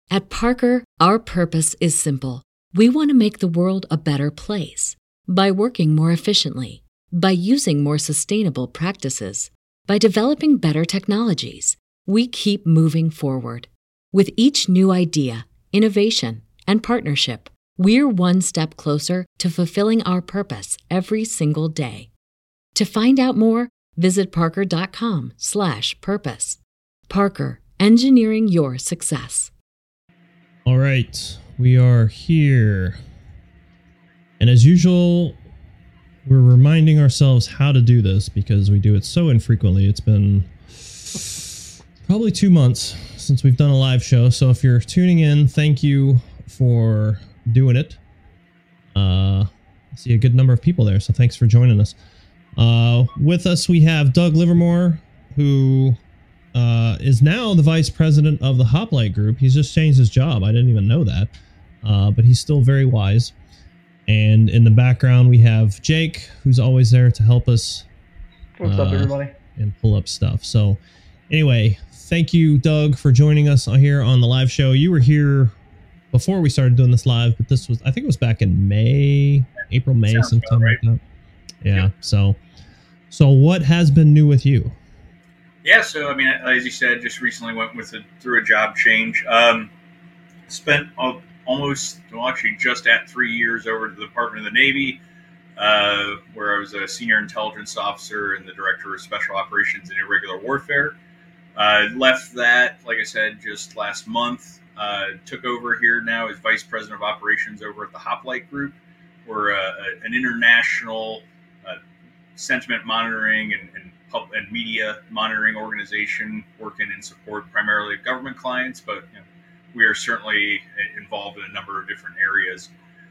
At Parker, our purpose is simple. We want to make the world a better place by working more efficiently, by using more sustainable practices, by developing better technologies. We keep moving forward. With each new idea, innovation, and partnership, we're one step closer to fulfilling our purpose every single day. To find out more, visit parker.com/purpose. Parker, engineering your success. All right, we are here. And as usual, we're reminding ourselves how to do this because we do it so infrequently. It's been probably 2 months since we've done a live show. So if you're tuning in, thank you for doing it. I see a good number of people there, so thanks for joining us. With us, we have Doug Livermore, who is now the vice president of the Hoplite Group. He's just changed his job. I didn't even know that, but he's still very wise. And in the background, we have Jake, who's always there to help us. What's up, everybody? And pull up stuff. So anyway, thank you, Doug, for joining us here on the live show. You were here before we started doing this live, but this was, I think it was back in May, May, sometime like that. Yeah. Yep. So what has been new with you? Yeah. So, I mean, as you said, just recently went through a job change. Spent actually just at 3 years over to the Department of the Navy, where I was a senior intelligence officer and the director of special operations and irregular warfare. Left that, like I said, just last month. Took over here now as vice president of operations over at the Hoplite Group. We're an international sentiment monitoring and media monitoring organization working in support primarily of government clients, but we are certainly involved in a number of different areas.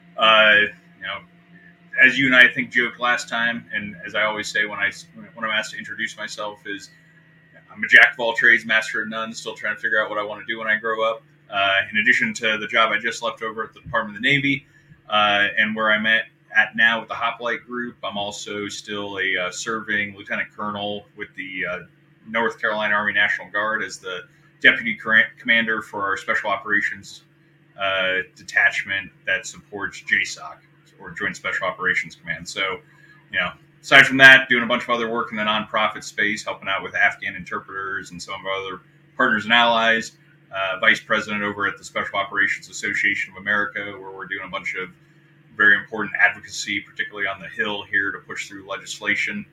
As you and I think joked last time, and as I always say when I'm asked to introduce myself, is I'm a jack of all trades, master of none, still trying to figure out what I want to do when I grow up. In addition to the job I just left over at the Department of the Navy, and where I'm at now with the Hoplite Group, I'm also still a serving lieutenant colonel with the North Carolina Army National Guard as the deputy commander for our special operations detachment that supports JSOC, or Joint Special Operations Command. So, aside from that, doing a bunch of other work in the nonprofit space, helping out with Afghan interpreters and some of our other partners and allies. Vice president over at the Special Operations Association of America, where we're doing a bunch of very important advocacy, particularly on the Hill here, to push through legislation.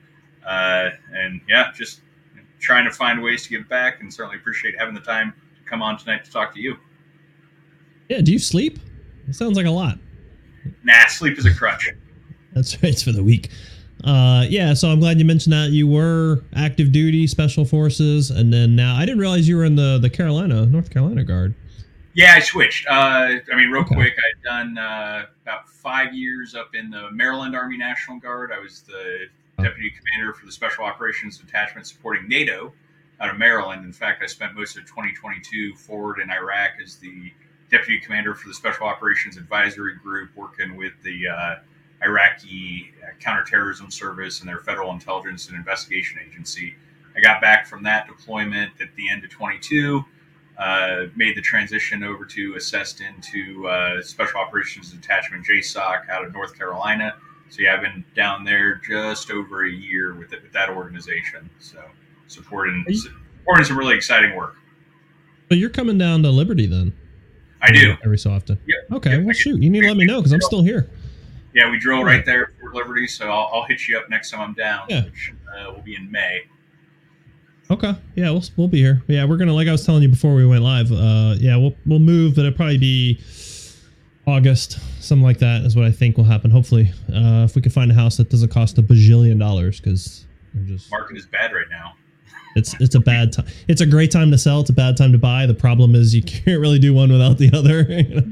Just trying to find ways to give back, and certainly appreciate having the time to come on tonight to talk to you. Yeah, do you sleep? It sounds like a lot. Nah, sleep is a crutch. That's right, it's for the week. So I'm glad you mentioned that. You were active duty, special forces, and then now I didn't realize you were in the North Carolina Guard. Yeah, I switched. Quick, I'd done about 5 years up in the Maryland Army National Guard. I was the deputy commander for the Special Operations Detachment supporting NATO out of Maryland. In fact, I spent most of 2022 forward in Iraq as the deputy commander for the Special Operations Advisory Group, working with the Iraqi Counterterrorism Service and their Federal Intelligence and Investigation Agency. I got back from that deployment at the end of 22, made the transition over to assessed into Special Operations Detachment JSOC out of North Carolina. So I've been down there just over a year with that organization. So supporting some really exciting work. But you're coming down to Liberty then? I do. Every so often. Yep. Okay, well shoot, you need to let me know because I'm still here. Yeah, we drill right there at Fort Liberty, so I'll hit you up next time I'm down, which will be in May. Okay, yeah, we'll be here. Yeah, we're gonna, like I was telling you before we went live. We'll move, but it'll probably be August, something like that is what I think will happen. Hopefully, if we can find a house that doesn't cost $1 bajillion, because market is bad right now. It's a bad time. It's a great time to sell. It's a bad time to buy. The problem is you can't really do one without the other.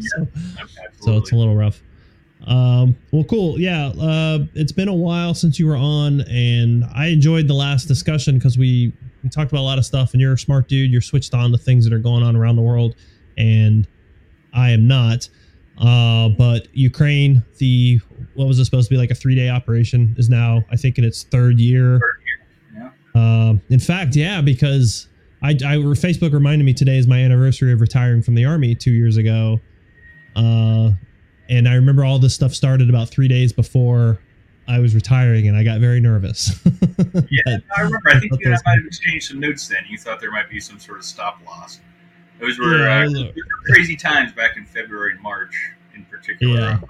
So it's a little rough. Well, cool. Yeah. It's been a while since you were on, and I enjoyed the last discussion because we talked about a lot of stuff, and you're a smart dude. You're switched on to things that are going on around the world, and I am not. But Ukraine, what was it supposed to be like a 3-day operation, is now, I think, in its third year. In fact, because Facebook reminded me today is my anniversary of retiring from the Army 2 years ago. And I remember all this stuff started about 3 days before I was retiring, and I got very nervous. Yeah, I remember. I think you and I might have exchanged some notes then. You thought there might be some sort of stop loss. Those were crazy times back in February and March, in particular. Yeah.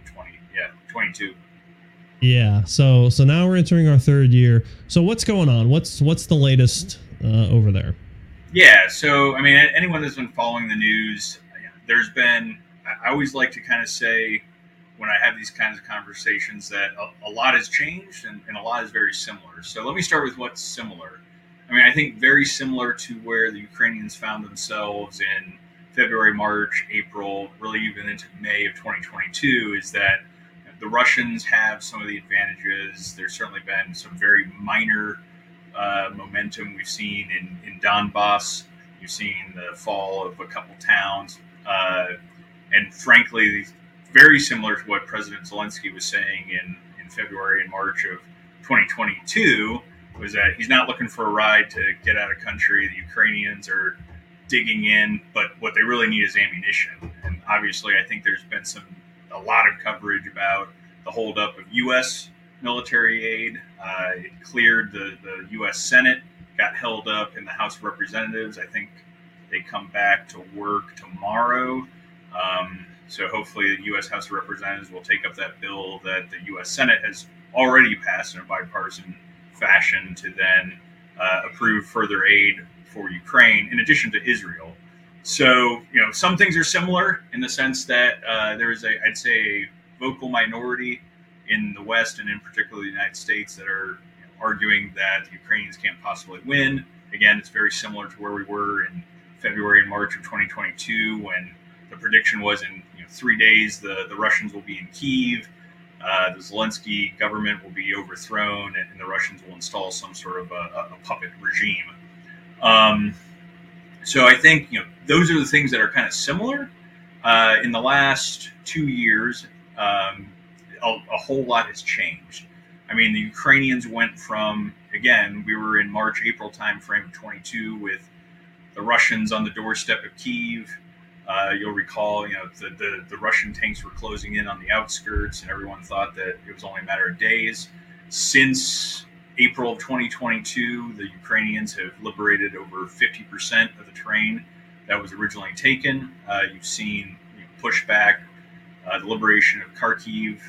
22. Yeah. So now we're entering our third year. So what's going on? What's the latest over there? Yeah. So I mean, anyone that's been following the news, there's been. I always like to kind of say, when I have these kinds of conversations, that a lot has changed and a lot is very similar. So let me start with what's similar. I mean, I think very similar to where the Ukrainians found themselves in February, March, April, really even into May of 2022, is that the Russians have some of the advantages. There's certainly been some very minor momentum we've seen in Donbass. You've seen the fall of a couple towns. And frankly, very similar to what President Zelensky was saying in February and March of 2022, was that he's not looking for a ride to get out of country. The Ukrainians are digging in, but what they really need is ammunition. And obviously, I think there's been a lot of coverage about the holdup of U.S. military aid. It cleared the U.S. Senate, got held up in the House of Representatives. I think they come back to work tomorrow. So hopefully the U.S. House of Representatives will take up that bill that the U.S. Senate has already passed in a bipartisan fashion to then approve further aid for Ukraine, in addition to Israel. So, some things are similar in the sense that there is I'd say, a vocal minority in the West and in particular the United States that are arguing that the Ukrainians can't possibly win. Again, it's very similar to where we were in February and March of 2022 when the prediction was in 3 days the Russians will be in Kyiv, the Zelensky government will be overthrown, and the Russians will install some sort of a puppet regime. So I think those are the things that are kind of similar. In the last 2 years, a whole lot has changed. I mean, the Ukrainians went from, again, we were in March, April timeframe of 22 with the Russians on the doorstep of Kyiv. You'll recall, the Russian tanks were closing in on the outskirts, and everyone thought that it was only a matter of days. Since April of 2022, the Ukrainians have liberated over 50% of the terrain that was originally taken. You've seen pushback, the liberation of Kharkiv.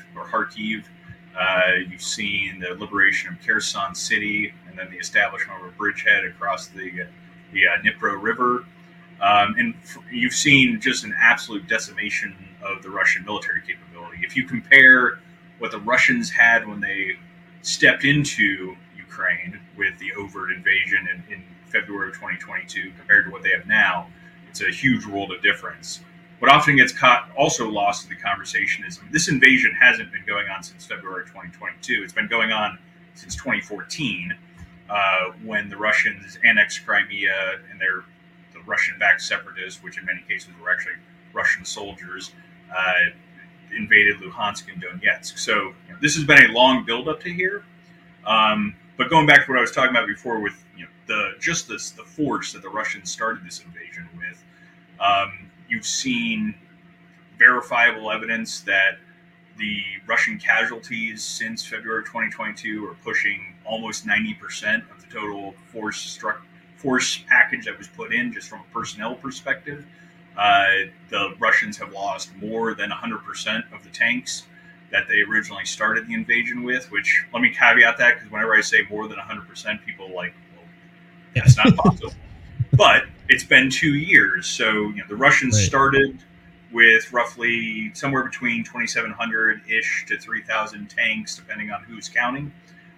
You've seen the liberation of Kherson City, and then the establishment of a bridgehead across the Dnipro River. And you've seen just an absolute decimation of the Russian military capability. If you compare what the Russians had when they stepped into Ukraine with the overt invasion in February of 2022 compared to what they have now, it's a huge world of difference. What often gets also lost in the conversation is this invasion hasn't been going on since February 2022. It's been going on since 2014 when the Russians annexed Crimea and the Russian-backed separatists, which in many cases were actually Russian soldiers, invaded Luhansk and Donetsk. So this has been a long build-up to here. But going back to what I was talking about before with the force that the Russians started this invasion with, you've seen verifiable evidence that the Russian casualties since February 2022 are pushing almost 90% of the total force package that was put in just from a personnel perspective. The Russians have lost more than 100% of the tanks that they originally started the invasion with, which let me caveat that because whenever I say more than 100%, people are like, well, that's not possible. But it's been 2 years. So the Russians started with roughly somewhere between 2,700-ish to 3,000 tanks, depending on who's counting.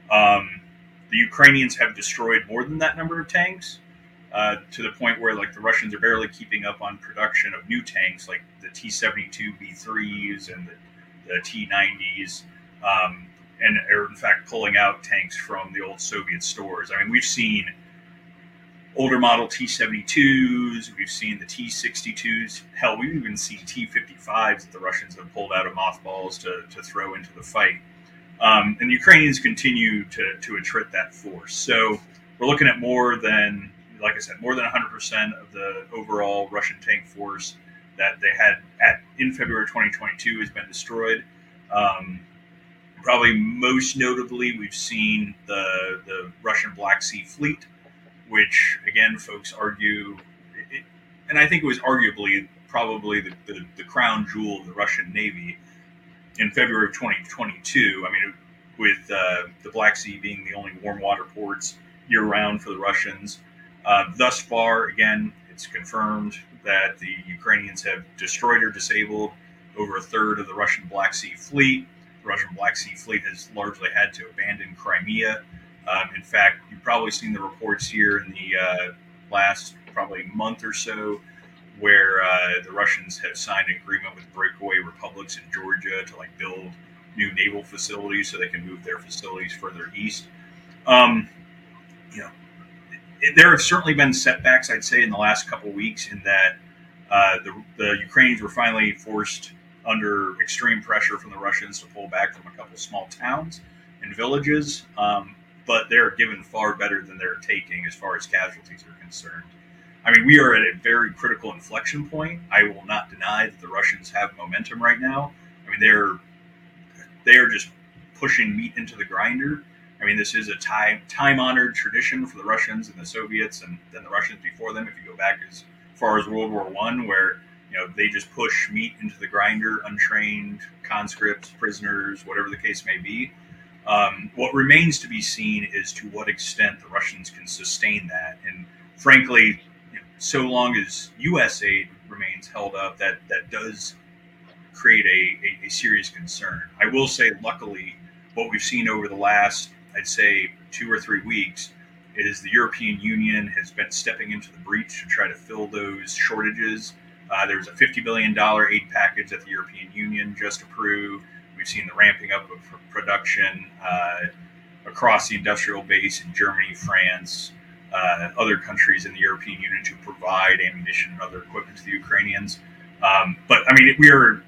The Ukrainians have destroyed more than that number of tanks to the point where the Russians are barely keeping up on production of new tanks like the T-72B3s and the T-90s, and are in fact pulling out tanks from the old Soviet stores. I mean, we've seen older model T-72s, we've seen the T-62s. Hell, we've even seen T-55s that the Russians have pulled out of mothballs to throw into the fight. And the Ukrainians continue to attrit that force. So we're looking at more than like I said, more than 100% of the overall Russian tank force that they had in February 2022 has been destroyed. Probably most notably, we've seen the Russian Black Sea Fleet, which, again, folks argue, and I think it was arguably probably the crown jewel of the Russian Navy in February of 2022. I mean, with the Black Sea being the only warm water ports year-round for the Russians. Thus far, again, it's confirmed that the Ukrainians have destroyed or disabled over a third of the Russian Black Sea Fleet. The Russian Black Sea Fleet has largely had to abandon Crimea. In fact, you've probably seen the reports here in the last probably month or so where the Russians have signed an agreement with breakaway republics in Georgia to build new naval facilities so they can move their facilities further east. There have certainly been setbacks, I'd say, in the last couple of weeks in that the Ukrainians were finally forced under extreme pressure from the Russians to pull back from a couple of small towns and villages, but they're given far better than they're taking as far as casualties are concerned. I mean, we are at a very critical inflection point. I will not deny that the Russians have momentum right now. I mean, they are just pushing meat into the grinder. I mean, this is a time-honored tradition for the Russians and the Soviets, and then the Russians before them. If you go back as far as World War I, where they just push meat into the grinder, untrained conscripts, prisoners, whatever the case may be. What remains to be seen is to what extent the Russians can sustain that. And frankly, so long as U.S. aid remains held up, that does create a serious concern. I will say, luckily, what we've seen over the last, I'd say, 2 or 3 weeks is the European Union has been stepping into the breach to try to fill those shortages. There was a $50 billion aid package that the European Union just approved. We've seen the ramping up of production across the industrial base in Germany, France, other countries in the European Union to provide ammunition and other equipment to the Ukrainians. But, I mean, we are,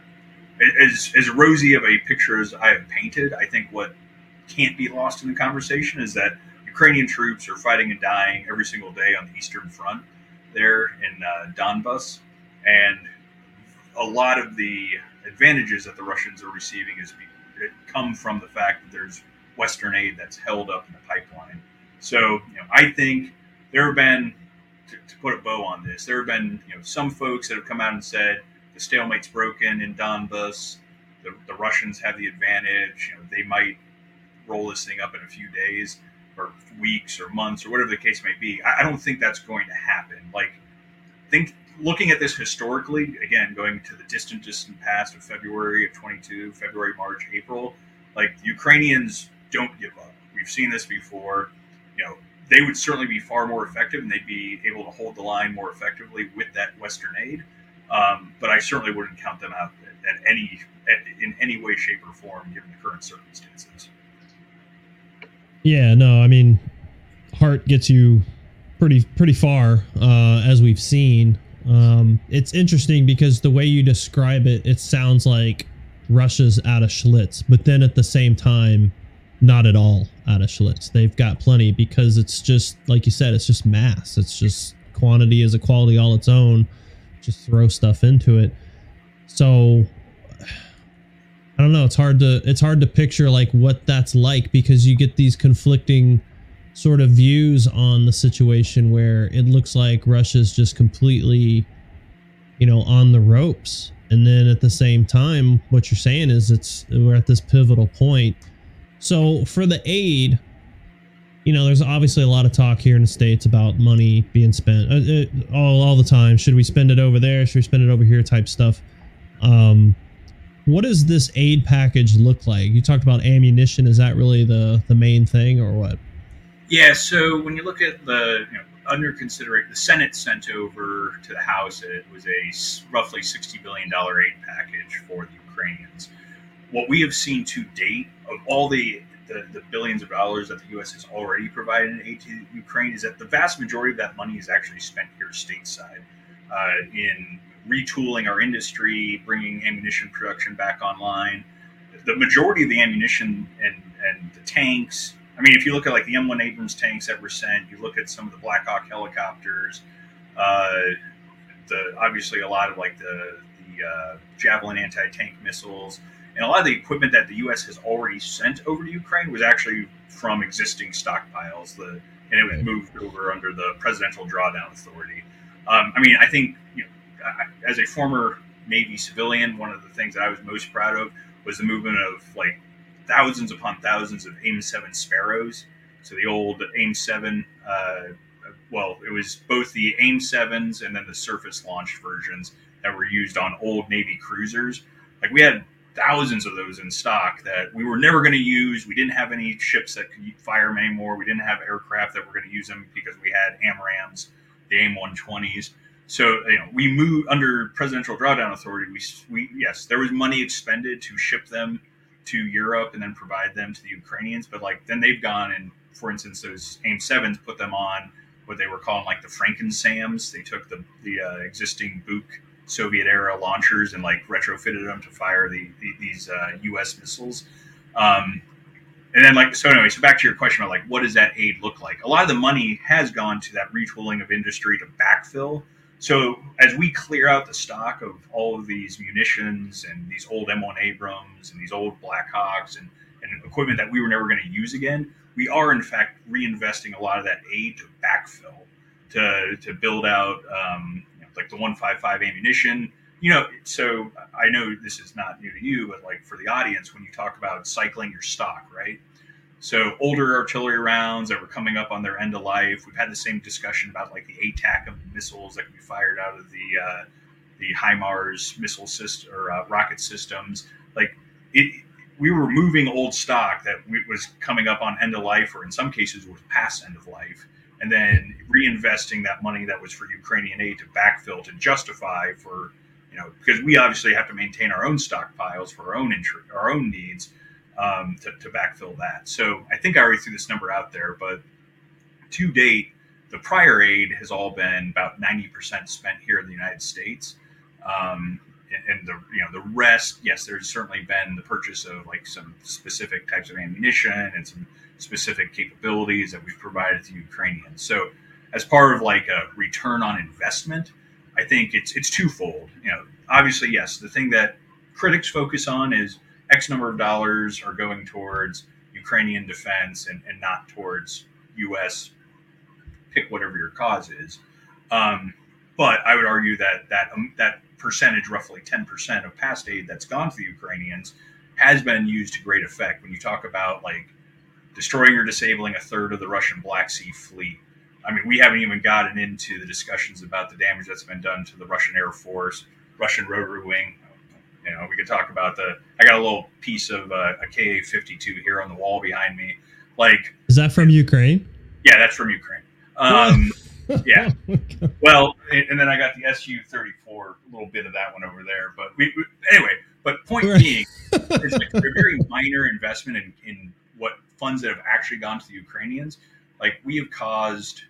as rosy of a picture as I have painted, I think what can't be lost in the conversation is that Ukrainian troops are fighting and dying every single day on the Eastern Front there in Donbas. And a lot of the advantages that the Russians are receiving come from the fact that there's Western aid that's held up in the pipeline. So, I think there have been, to put a bow on this, there have been, some folks that have come out and said the stalemate's broken in Donbas. The Russians have the advantage. They might roll this thing up in a few days or weeks or months or whatever the case may be. I don't think that's going to happen. Looking at this historically, again, going to the distant past of February of 22, February, March, April, the Ukrainians don't give up. We've seen this before. They would certainly be far more effective and they'd be able to hold the line more effectively with that Western aid. But I certainly wouldn't count them out in any way, shape, or form, given the current circumstances. Yeah, no, I mean, heart gets you pretty far, as we've seen. It's interesting because the way you describe it, it sounds like Russia's out of Schlitz, but then at the same time, not at all out of Schlitz. They've got plenty because it's just, like you said, it's just mass. It's just quantity is a quality all its own. Just throw stuff into it. So I don't know. It's hard to picture what that's like because you get these conflicting sort of views on the situation where it looks like Russia's just completely, on the ropes. And then at the same time, what you're saying is we're at this pivotal point. So for the aid, there's obviously a lot of talk here in the States about money being spent all the time. Should we spend it over there? Should we spend it over here type stuff? What does this aid package look like? You talked about ammunition. Is that really the main thing or what? Yeah, so when you look at the under consideration, the Senate sent over to the House, it was a roughly $60 billion aid package for the Ukrainians. What we have seen to date of all the billions of dollars that the U.S. has already provided in aid to Ukraine is that the vast majority of that money is actually spent here stateside in retooling our industry, bringing ammunition production back online. The majority of the ammunition and the tanks, I mean, if you look at like the M1 Abrams tanks that were sent, you look at some of the Black Hawk helicopters, obviously a lot of like the Javelin anti-tank missiles, and a lot of the equipment that the U.S. has already sent over to Ukraine was actually from existing stockpiles. And it was moved over under the Presidential Drawdown Authority. I mean, I think, as a former Navy civilian, one of the things that I was most proud of was the movement of like thousands upon thousands of AIM-7 Sparrows. So the old AIM-7, it was both the AIM-7s and then the surface-launched versions that were used on old Navy cruisers. Like, we had thousands of those in stock that we were never going to use. We didn't have any ships that could fire them anymore. We didn't have aircraft that were going to use them because we had AMRAAMs, the AIM-120s. So, we moved under Presidential Drawdown Authority. Yes, there was money expended to ship them to Europe and then provide them to the Ukrainians. But then they've gone and, for instance, those AIM-7s, put them on what they were calling like the Franken-SAMs. They took the existing Buk Soviet era launchers and retrofitted them to fire these U.S. missiles. And then so back to your question about what does that aid look like? A lot of the money has gone to that retooling of industry to backfill. So as we clear out the stock of all of these munitions and these old M1 Abrams and these old Black Hawks and equipment that we were never going to use again, we are in fact reinvesting a lot of that aid to backfill, to build out the 155 ammunition. So I know this is not new to you, but for the audience, when you talk about cycling your stock, right? So older artillery rounds that were coming up on their end of life. We've had the same discussion about the ATACMS missiles that can be fired out of the HIMARS missile system or rocket systems. We were moving old stock that was coming up on end of life, or in some cases was past end of life, and then reinvesting that money that was for Ukrainian aid to backfill, to justify for, because we obviously have to maintain our own stockpiles for our own needs. To backfill that. So I think I already threw this number out there, but to date, the prior aid has all been about 90% spent here in the United States. And the rest, yes, there's certainly been the purchase of some specific types of ammunition and some specific capabilities that we've provided to Ukrainians. So as part of a return on investment, I think it's twofold. Obviously, yes, the thing that critics focus on is X number of dollars are going towards Ukrainian defense and not towards U.S. pick whatever your cause is. But I would argue that percentage, roughly 10% of past aid that's gone to the Ukrainians, has been used to great effect. When you talk about destroying or disabling a third of the Russian Black Sea fleet, I mean, we haven't even gotten into the discussions about the damage that's been done to the Russian Air Force, Russian Rotary Wing. We could talk about I got a little piece of a Ka-52 here on the wall behind me. Is that from Ukraine? Yeah, that's from Ukraine. Yeah. Well, and then I got the Su-34, a little bit of that one over there. But anyway, point being, it's a very minor investment in what funds that have actually gone to the Ukrainians. We have caused...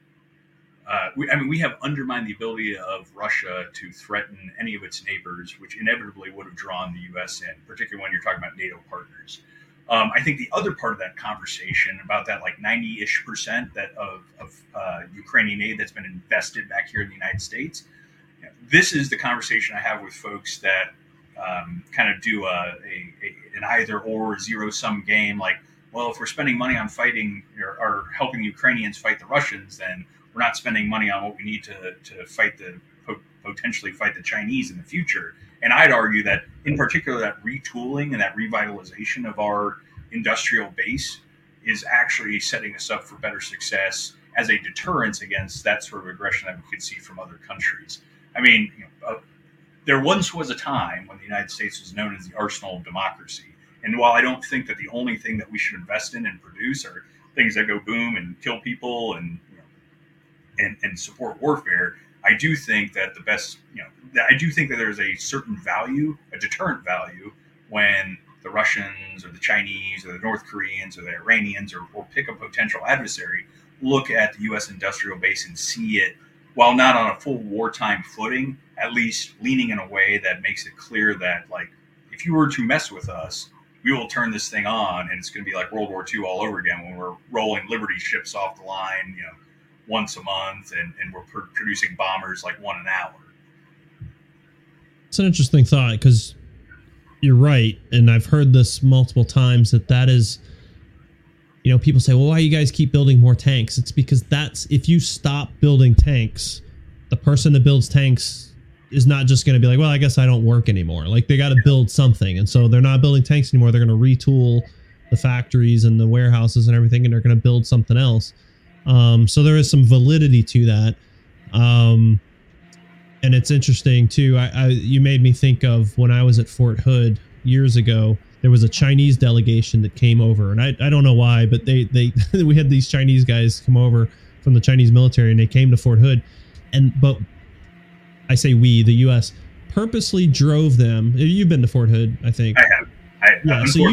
we have undermined the ability of Russia to threaten any of its neighbors, which inevitably would have drawn the U.S. in, particularly when you're talking about NATO partners. I think the other part of that conversation about that 90-ish% of Ukrainian aid that's been invested back here in the United States, this is the conversation I have with folks that kind of do an either or zero-sum game. Well, if we're spending money on fighting or helping Ukrainians fight the Russians, then we're not spending money on what we need to potentially fight the Chinese in the future. And I'd argue that, in particular, that retooling and that revitalization of our industrial base is actually setting us up for better success as a deterrence against that sort of aggression that we could see from other countries. I mean, there once was a time when the United States was known as the arsenal of democracy. And while I don't think that the only thing that we should invest in and produce are things that go boom and kill people and support warfare, I do think that I do think that there's a certain value, a deterrent value, when the Russians or the Chinese or the North Koreans or the Iranians or pick a potential adversary look at the U.S. industrial base and see it, while not on a full wartime footing, at least leaning in a way that makes it clear that if you were to mess with us, we will turn this thing on, and it's going to be like World War II all over again when we're rolling Liberty ships off the line, once a month, and we're producing bombers like one an hour. It's an interesting thought, because you're right, and I've heard this multiple times that is, people say, well, why do you guys keep building more tanks? It's because if you stop building tanks, the person that builds tanks is not just going to be like, well, I guess I don't work anymore. Like, they got to build something. And so they're not building tanks anymore. They're going to retool the factories and the warehouses and everything, and they're going to build something else. So there is some validity to that. And it's interesting too. You made me think of when I was at Fort Hood years ago. There was a Chinese delegation that came over, and I don't know why, but they we had these Chinese guys come over from the Chinese military, and they came to Fort Hood, but I say we, the U.S. purposely drove them. You've been to Fort Hood, I think. I have. Yeah, so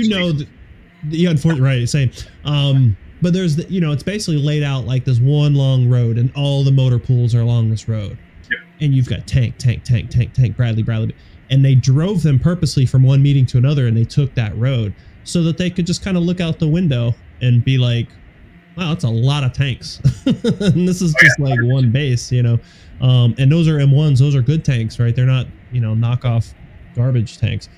right, same. But there's it's basically laid out like this one long road, and all the motor pools are along this road. Yep. And you've got tank, Bradley. And they drove them purposely from one meeting to another, and they took that road so that they could just kind of look out the window and be like, wow, that's a lot of tanks. And this is just like one base, and those are M1s. Those are good tanks, right? They're not, knockoff garbage tanks.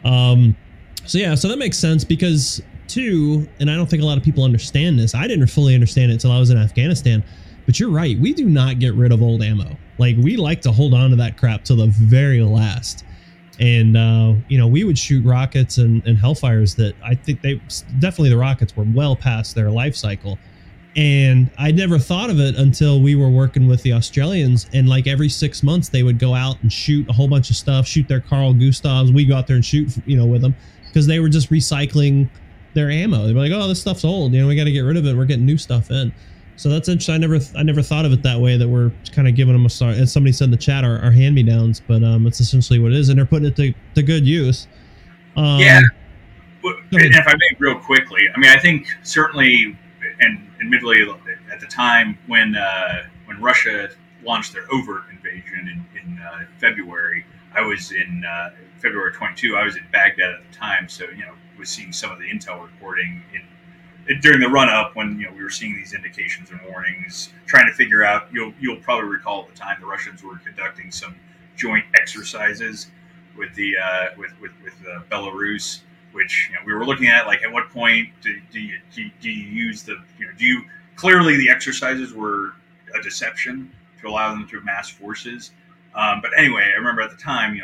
So that makes sense because too, and I don't think a lot of people understand this. I didn't fully understand it until I was in Afghanistan, but you're right. We do not get rid of old ammo. Like, we like to hold on to that crap till the very last. And, we would shoot rockets and Hellfires that I think definitely the rockets were well past their life cycle. And I never thought of it until we were working with the Australians. And like every 6 months, they would go out and shoot a whole bunch of stuff, shoot their Carl Gustavs. We go out there and shoot, with them because they were just recycling their ammo. They were like, oh, this stuff's old. We got to get rid of it. We're getting new stuff in. So that's interesting. I never thought of it that way, that we're kind of giving them a start. As somebody said in the chat, our hand-me-downs, but it's essentially what it is, and they're putting it to good use. Yeah. And if I may real quickly, I think certainly, and admittedly at the time when Russia launched their overt invasion in February, I was in February 22. I was in Baghdad at the time, so was seeing some of the intel reporting during the run-up when we were seeing these indications and warnings, trying to figure out. You'll probably recall at the time the Russians were conducting some joint exercises with the with Belarus, which we were looking at, like, at what point do you use the clearly the exercises were a deception to allow them to amass forces. But anyway, I remember at the time,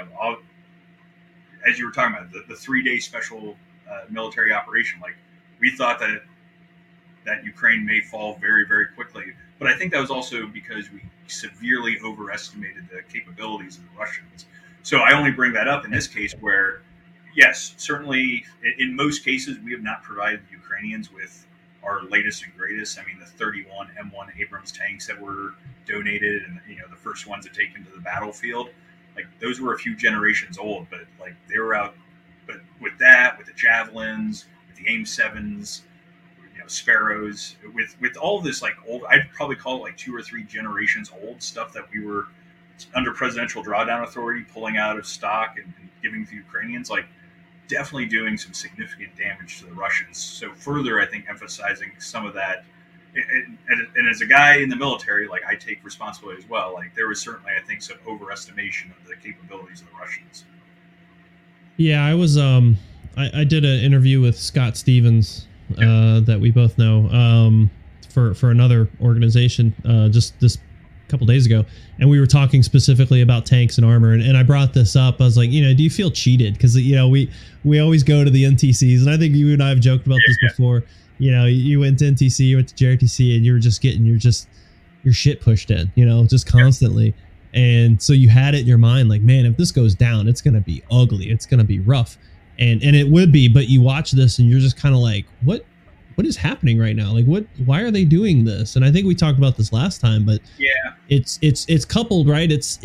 as you were talking about the 3-day special military operation, like, we thought that Ukraine may fall very, very quickly. But I think that was also because we severely overestimated the capabilities of the Russians. So I only bring that up in this case where, yes, certainly in most cases, we have not provided the Ukrainians with our latest and greatest. The 31 M1 Abrams tanks that were donated and, the first ones to take into the battlefield, like, those were a few generations old, but like they were out. But with the Javelins, the AIM-7s, Sparrows, with all this like old, I'd probably call it like 2 or 3 generations old stuff that we were under presidential drawdown authority pulling out of stock and giving to the Ukrainians, like, definitely doing some significant damage to the Russians. So further, I think, emphasizing some of that. And as a guy in the military, like, I take responsibility as well. Like, there was certainly, I think, some overestimation of the capabilities of the Russians. Yeah, I was I did an interview with Scott Stevens that we both know for another organization just this couple days ago, and we were talking specifically about tanks and armor, and I brought this up. I was like, do you feel cheated? Because we always go to the NTCs, and I think you and I have joked about this before. You went to NTC, you went to JRTC, and you were just getting your shit pushed in, just constantly. And so you had it in your mind, like, man, if this goes down, it's going to be ugly. It's going to be rough. And it would be, but you watch this and you're just kind of like, what is happening right now? Like, why are they doing this? And I think we talked about this last time, but yeah, it's coupled, right? It's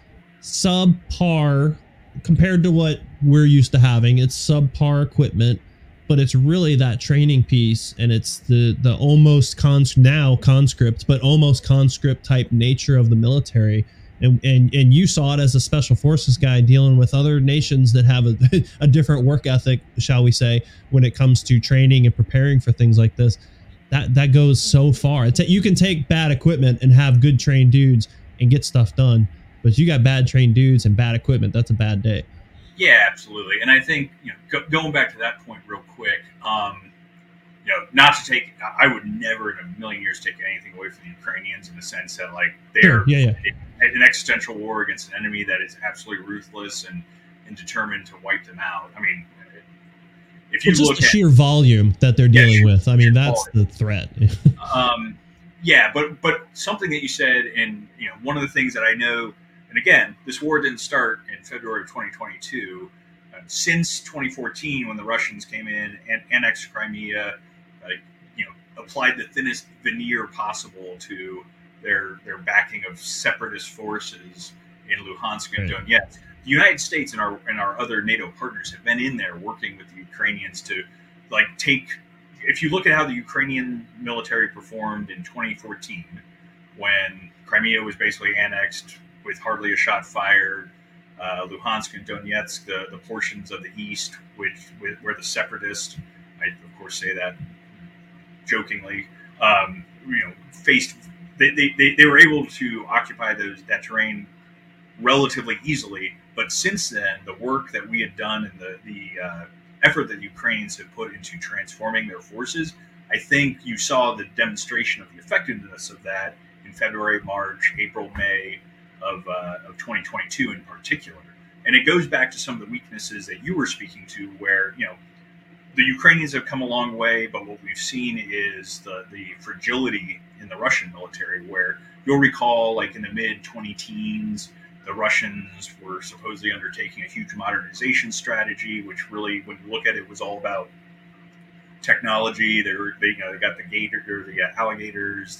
subpar compared to what we're used to having. It's subpar equipment, but it's really that training piece, and it's the almost conscript, but almost conscript type nature of the military. And you saw it as a special forces guy dealing with other nations that have a different work ethic, shall we say, when it comes to training and preparing for things like this. That goes so far. You can take bad equipment and have good trained dudes and get stuff done, but if you got bad trained dudes and bad equipment, that's a bad day. Yeah, absolutely. And I think, going back to that point real quick, not to take, I would never in a million years take anything away from the Ukrainians in the sense that, like, they're in an existential war against an enemy that is absolutely ruthless and determined to wipe them out. I mean, if you look at sheer volume that they're dealing with, I mean, that's the threat. But something that you said, and one of the things that I know, and again, this war didn't start in February of 2022. Since 2014, when the Russians came in and annexed Crimea, applied the thinnest veneer possible to their backing of separatist forces in Luhansk and Donetsk. The United States and our other NATO partners have been in there working with the Ukrainians to, if you look at how the Ukrainian military performed in 2014, when Crimea was basically annexed with hardly a shot fired, Luhansk and Donetsk, the portions of the east, where the separatists, I of course say that jokingly, faced. They were able to occupy that terrain relatively easily. But since then, the work that we had done and the effort that the Ukrainians have put into transforming their forces, I think you saw the demonstration of the effectiveness of that in February, March, April, May of 2022 in particular. And it goes back to some of the weaknesses that you were speaking to, where the Ukrainians have come a long way, but what we've seen is the fragility in the Russian military, where you'll recall, like in the mid-2010s, the Russians were supposedly undertaking a huge modernization strategy, which really, when you look at it, was all about technology. They got the alligators,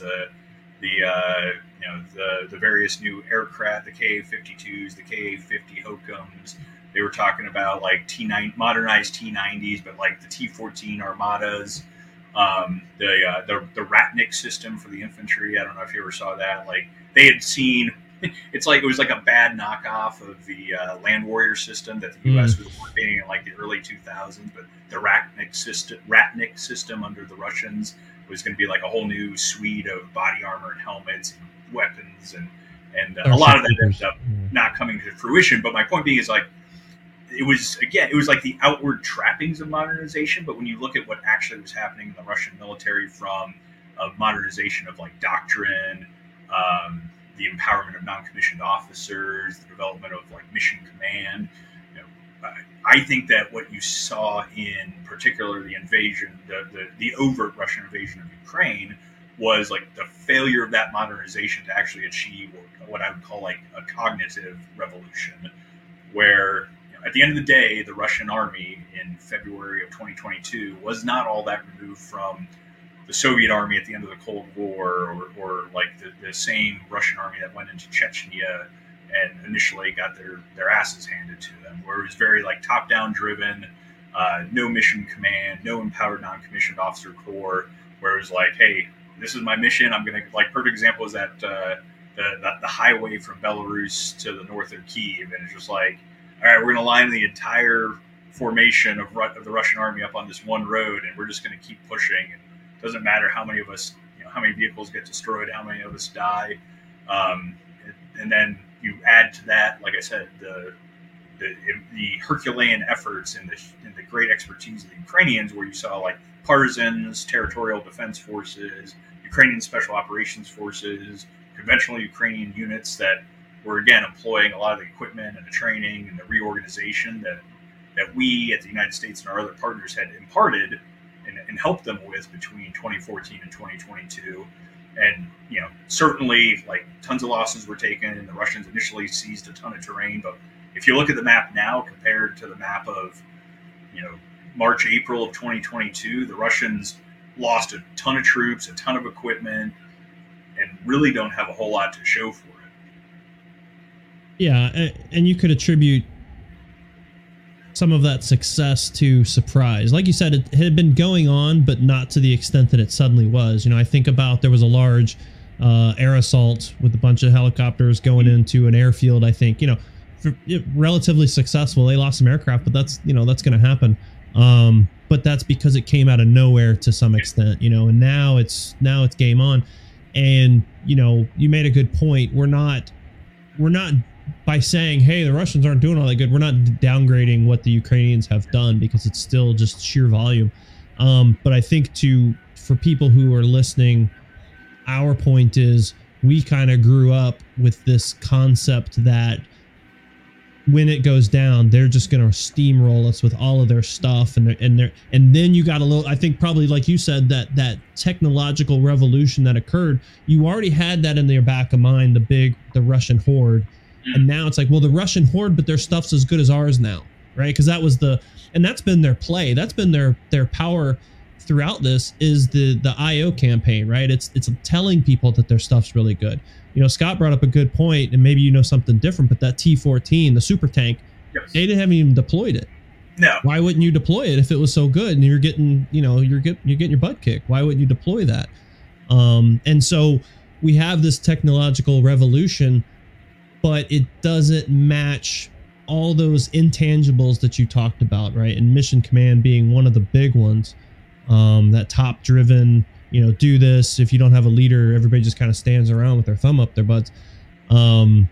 the various new aircraft, the Ka-52s, the Ka-50 Hokums. They were talking about like modernized T-90s, but like the T-14 Armadas, the Ratnik system for the infantry. I don't know if you ever saw that. Like, they had seen, it was like a bad knockoff of the Land Warrior system that the U.S. was working in like the early 2000s. But the Ratnik system under the Russians was going to be like a whole new suite of body armor and helmets and weapons, and a lot of that ended up not coming to fruition. But my point being is, like, it was like the outward trappings of modernization, but when you look at what actually was happening in the Russian military, from modernization of like doctrine, the empowerment of non-commissioned officers, the development of like mission command, I think that what you saw in particular the invasion, the overt Russian invasion of Ukraine, was like the failure of that modernization to actually achieve what I would call like a cognitive revolution, where at the end of the day, the Russian army in February of 2022 was not all that removed from the Soviet army at the end of the Cold War, or like the same Russian army that went into Chechnya and initially got their asses handed to them, where it was very like top-down driven, no mission command, no empowered non-commissioned officer corps, where it was like, hey, this is my mission. I'm going to, like, perfect example is that the highway from Belarus to the north of Kyiv, and it's just like, all right, we're going to line the entire formation of the Russian army up on this one road, and we're just going to keep pushing. And it doesn't matter how many of us, how many vehicles get destroyed, how many of us die. And then you add to that, like I said, the Herculean efforts and the great expertise of the Ukrainians, where you saw like partisans, territorial defense forces, Ukrainian special operations forces, conventional Ukrainian units that were, again, employing a lot of the equipment and the training and the reorganization that we at the United States and our other partners had imparted and helped them with between 2014 and 2022. And, certainly, like, tons of losses were taken, and the Russians initially seized a ton of terrain. But if you look at the map now compared to the map of, March, April of 2022, the Russians lost a ton of troops, a ton of equipment, and really don't have a whole lot to show for it. Yeah, and you could attribute some of that success to surprise. Like you said, it had been going on, but not to the extent that it suddenly was. I think about, there was a large air assault with a bunch of helicopters going into an airfield. I think, relatively successful. They lost some aircraft, but that's going to happen. But that's because it came out of nowhere to some extent, and now it's game on. And, you made a good point. We're not by saying, hey, the Russians aren't doing all that good. We're not downgrading what the Ukrainians have done, because it's still just sheer volume. But I think for people who are listening, our point is we kind of grew up with this concept that when it goes down, they're just going to steamroll us with all of their stuff, and then you got a little. I think probably like you said, that technological revolution that occurred. You already had that in your back of mind, the Russian horde, and now it's like, well, the Russian horde, but their stuff's as good as ours now, right? Because that's been their play. That's been their power throughout this, is the IO campaign, right? It's telling people that their stuff's really good. Scott brought up a good point, and maybe something different, but that T-14, the super tank, yes, they haven't even deployed it. No. Why wouldn't you deploy it if it was so good and you're getting your butt kicked? Why wouldn't you deploy that? And so we have this technological revolution, but it doesn't match all those intangibles that you talked about, right? And Mission Command being one of the big ones, that top driven, do this. If you don't have a leader, everybody just kind of stands around with their thumb up their butts. And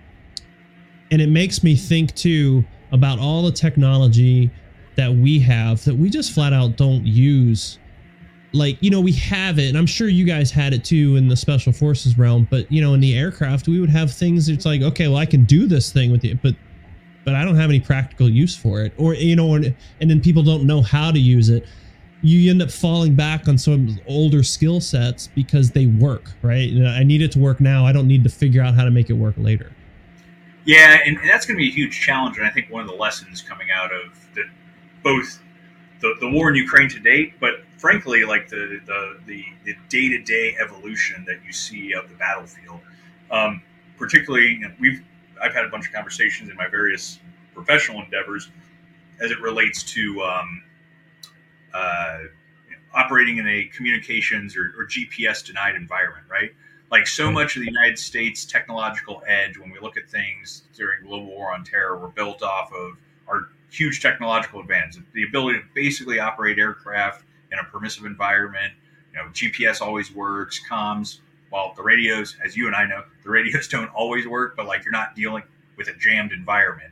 it makes me think too about all the technology that we have that we just flat out don't use. Like, we have it, and I'm sure you guys had it too in the special forces realm, but in the aircraft, we would have things that's like, okay, well, I can do this thing with it, but I don't have any practical use for it. Or, and then people don't know how to use it. You end up falling back on some older skill sets because they work, right? I need it to work now. I don't need to figure out how to make it work later. Yeah, and that's going to be a huge challenge. And I think one of the lessons coming out of both the war in Ukraine to date, but frankly, like the day-to-day evolution that you see of the battlefield, particularly, I've had a bunch of conversations in my various professional endeavors as it relates to operating in a communications or GPS denied environment, right? Like so much of the United States technological edge, when we look at things during global war on terror, were built off of our huge technological advances, the ability to basically operate aircraft in a permissive environment. GPS always works, comms. While the radios, as you and I know, the radios don't always work, but like you're not dealing with a jammed environment.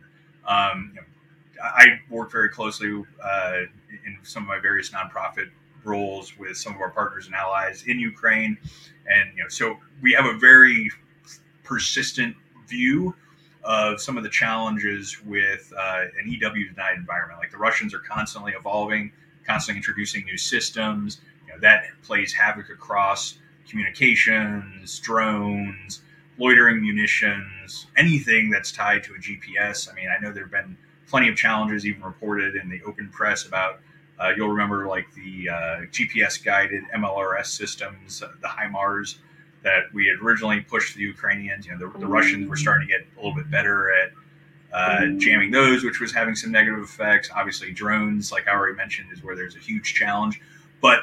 I work very closely in some of my various nonprofit roles with some of our partners and allies in Ukraine, and so we have a very persistent view of some of the challenges with an EW denied environment. Like the Russians are constantly evolving, constantly introducing new systems. That plays havoc across communications, drones, loitering munitions, anything that's tied to a GPS. I mean, I know there have been plenty of challenges even reported in the open press about, you'll remember like the GPS guided MLRS systems, the HIMARS that we had originally pushed to the Ukrainians. The Russians were starting to get a little bit better at jamming those, which was having some negative effects. Obviously drones, like I already mentioned, is where there's a huge challenge. But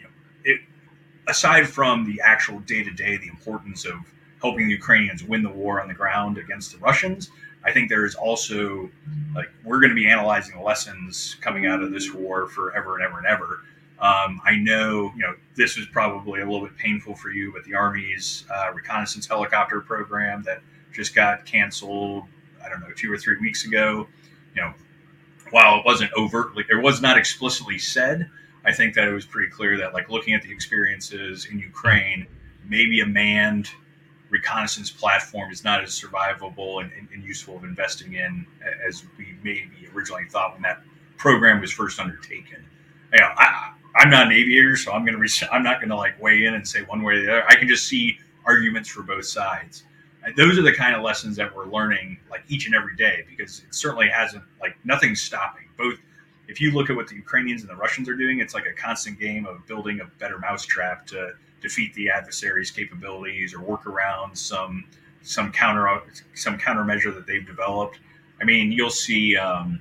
aside from the actual day-to-day, the importance of helping the Ukrainians win the war on the ground against the Russians, I think there is also, like, we're going to be analyzing the lessons coming out of this war forever and ever and ever. I know, this was probably a little bit painful for you, but the Army's reconnaissance helicopter program that just got canceled, 2 or 3 weeks ago, while it wasn't overtly, it was not explicitly said, I think that it was pretty clear that, like, looking at the experiences in Ukraine, maybe a manned reconnaissance platform is not as survivable and useful of investing in as we maybe originally thought when that program was first undertaken. I'm not an aviator, so I'm not going to like weigh in and say one way or the other. I can just see arguments for both sides. And those are the kind of lessons that we're learning, like, each and every day, because it certainly hasn't, like, nothing's stopping. Both, if you look at what the Ukrainians and the Russians are doing, it's like a constant game of building a better mousetrap to defeat the adversary's capabilities or work around some countermeasure that they've developed. I mean, you'll see how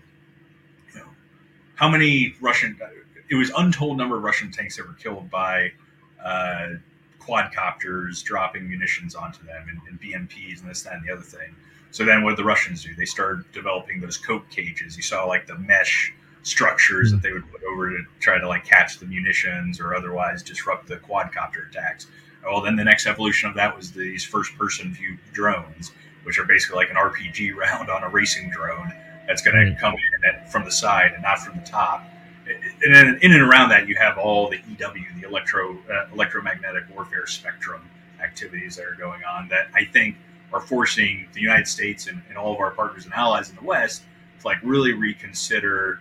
many Russian. It was untold number of Russian tanks that were killed by quadcopters dropping munitions onto them and BMPs and this, that, and the other thing. So then what did the Russians do? They started developing those cope cages. You saw like the mesh structures that they would put over to try to like catch the munitions or otherwise disrupt the quadcopter attacks. Well, then the next evolution of that was these first-person view drones, which are basically like an RPG round on a racing drone that's going to come in from the side and not from the top. And then in and around that, you have all the EW, the electromagnetic warfare spectrum activities that are going on that I think are forcing the United States and all of our partners and allies in the West to like really reconsider.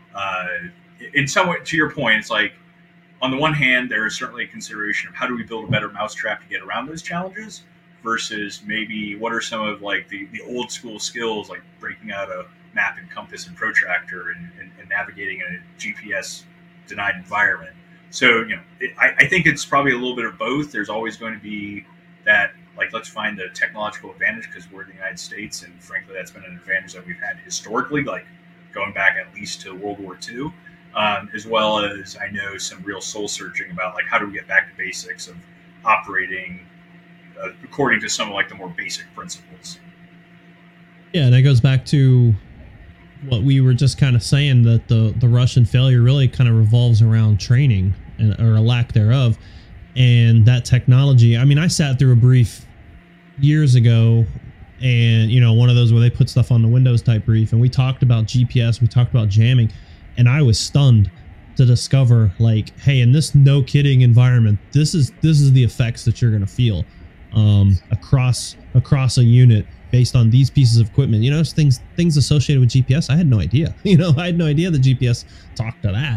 In some way, to your point, it's like on the one hand, there is certainly a consideration of how do we build a better mousetrap to get around those challenges versus maybe what are some of like the old school skills like breaking out a map and compass and protractor and navigating in a GPS denied environment. So, I think it's probably a little bit of both. There's always going to be that, like, let's find the technological advantage because we're in the United States. And frankly, that's been an advantage that we've had historically, like going back at least to World War II, as well as I know some real soul searching about like, how do we get back to basics of operating according to some of like the more basic principles. Yeah. And that goes back to what we were just kind of saying, that the Russian failure really kind of revolves around training or a lack thereof. And that technology, I mean, I sat through a brief years ago and, one of those where they put stuff on the Windows type brief, and we talked about GPS, we talked about jamming, and I was stunned to discover like, hey, in this no kidding environment, this is the effects that you're going to feel across a unit based on these pieces of equipment. Things associated with GPS. I had no idea. I had no idea that GPS talked to that.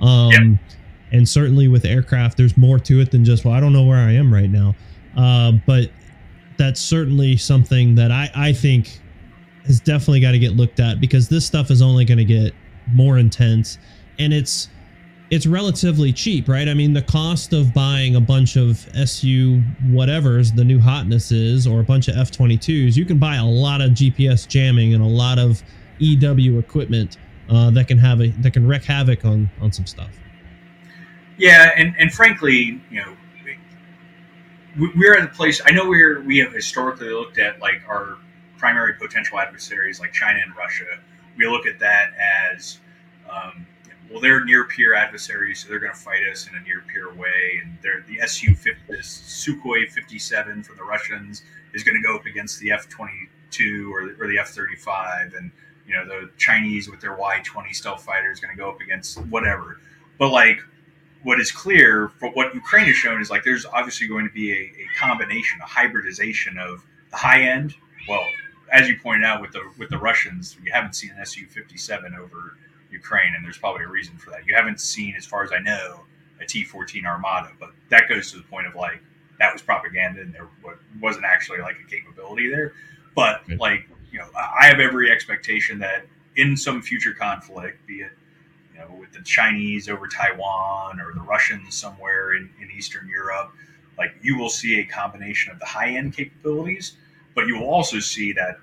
And certainly with aircraft, there's more to it than just, well, I don't know where I am right now. But that's certainly something that I think has definitely got to get looked at, because this stuff is only going to get more intense, and it's relatively cheap, right? I mean, the cost of buying a bunch of SU whatever's the new hotness is, or a bunch of F-22s, you can buy a lot of GPS jamming and a lot of EW equipment that can wreak havoc on some stuff. Yeah, and frankly, we're at a place. I know we have historically looked at like our primary potential adversaries like China and Russia. We look at that as well, they're near peer adversaries, so they're going to fight us in a near peer way. And they're the Sukhoi 57 from the Russians is going to go up against the F-22 or the F-35, and the Chinese with their Y-20 stealth fighter is going to go up against whatever. But like, what is clear for what Ukraine has shown is like there's obviously going to be a combination, a hybridization of the high end. Well, as you pointed out with the Russians, you haven't seen an Su-57 over Ukraine, and there's probably a reason for that. You haven't seen, as far as I know, a T-14 Armada, but that goes to the point of like that was propaganda, and there wasn't actually like a capability there. But like I have every expectation that in some future conflict, be it with the Chinese over Taiwan or the Russians somewhere in Eastern Europe, like you will see a combination of the high-end capabilities, but you will also see that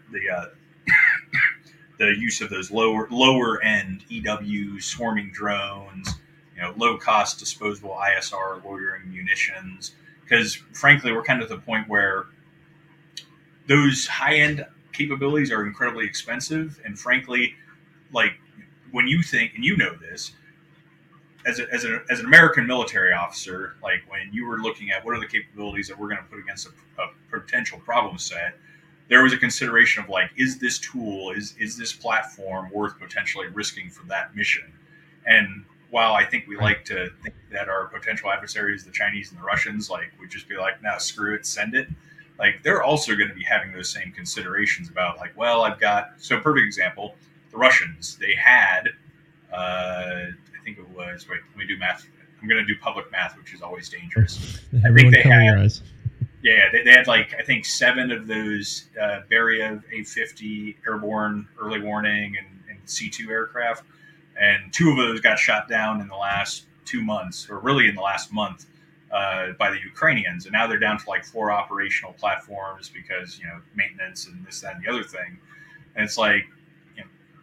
the use of those lower end EW swarming drones, low cost disposable ISR loitering munitions. Because frankly, we're kind of at the point where those high end capabilities are incredibly expensive, and frankly, like when you think, and this, as an American military officer, like when you were looking at what are the capabilities that we're going to put against a potential problem set, there was a consideration of like, is this tool, is this platform worth potentially risking for that mission? And while I think we like to think that our potential adversaries, the Chinese and the Russians, like would just be like, no, screw it, send it. Like they're also going to be having those same considerations about like, well, so perfect example, the Russians, they had, I think it was, wait, let me do math. I'm going to do public math, which is always dangerous. I think they had, they had like, I think 7 of those Beriev A-50 airborne early warning and C-2 aircraft. And 2 of those got shot down in the last 2 months, or really in the last month, by the Ukrainians. And now they're down to like 4 operational platforms because, maintenance and this, that, and the other thing. And it's like,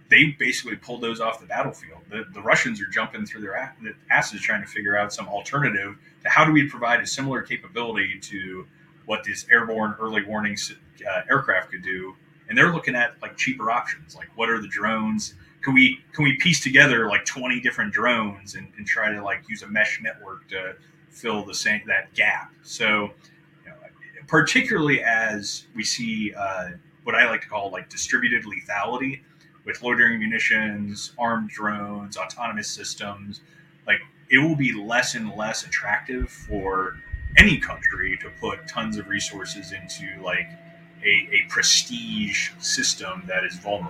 they basically pulled those off the battlefield. The Russians are jumping through their asses trying to figure out some alternative to how do we provide a similar capability to what this airborne early warning aircraft could do. And they're looking at like cheaper options. Like, what are the drones? Can we piece together like 20 different drones and try to like use a mesh network to fill that gap? So, particularly as we see what I like to call like distributed lethality with loitering munitions, armed drones, autonomous systems, like it will be less and less attractive for any country to put tons of resources into like a prestige system that is vulnerable.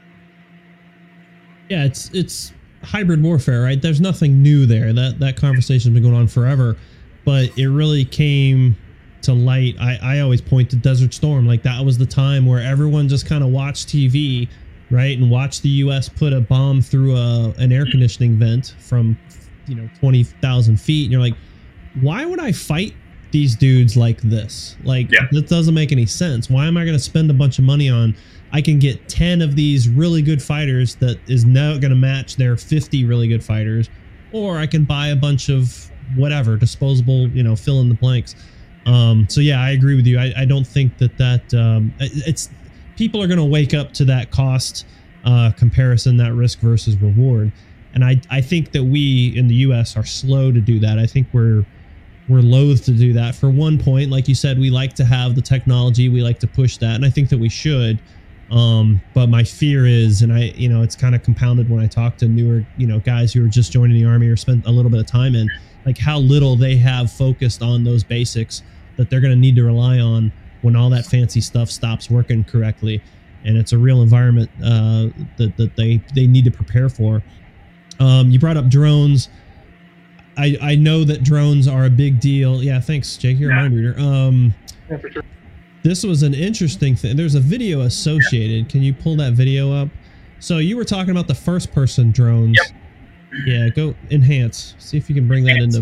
Yeah, it's hybrid warfare, right? There's nothing new there. That conversation's been going on forever, but it really came to light. I always point to Desert Storm. Like that was the time where everyone just kind of watched TV, right? And watched the US put a bomb through an air conditioning vent from 20,000 feet. And you're like, why would I fight these dudes like this? Like, that doesn't make any sense. Why am I going to spend a bunch of money on, I can get 10 of these really good fighters that is not going to match their 50 really good fighters, or I can buy a bunch of whatever, disposable, fill in the blanks. So yeah, I agree with you. I don't think that it's, people are going to wake up to that cost comparison, that risk versus reward. And I think that we in the US are slow to do that. I think we're loath to do that. For one point, like you said, we like to have the technology, we like to push that, and I think that we should. But my fear is, and it's kind of compounded when I talk to newer, guys who are just joining the Army or spent a little bit of time in, like how little they have focused on those basics that they're going to need to rely on when all that fancy stuff stops working correctly. And it's a real environment that they need to prepare for. You brought up drones. I know that drones are a big deal. Yeah, thanks, Jake. You're a mind reader. Yeah, for sure. This was an interesting thing. There's a video associated. Can you pull that video up? So you were talking about the first-person drones. Yep. Yeah, go enhance. See if you can bring that into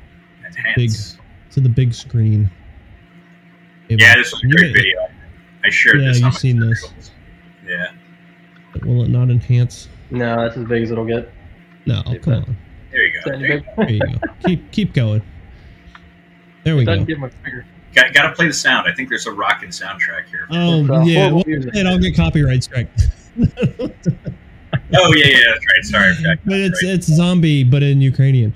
the big screen. Yeah, this was a great video. I shared this. Yeah, you've seen this. Yeah. Will it not enhance? No, that's as big as it'll get. No, come on. There you go. There you go. Keep going. There we go. Doesn't get much bigger. Got to play the sound. I think there's a rockin' soundtrack here. Oh, yeah. Well, I'll get copyright strike. Oh, yeah, that's right. Sorry. But it's zombie, but in Ukrainian.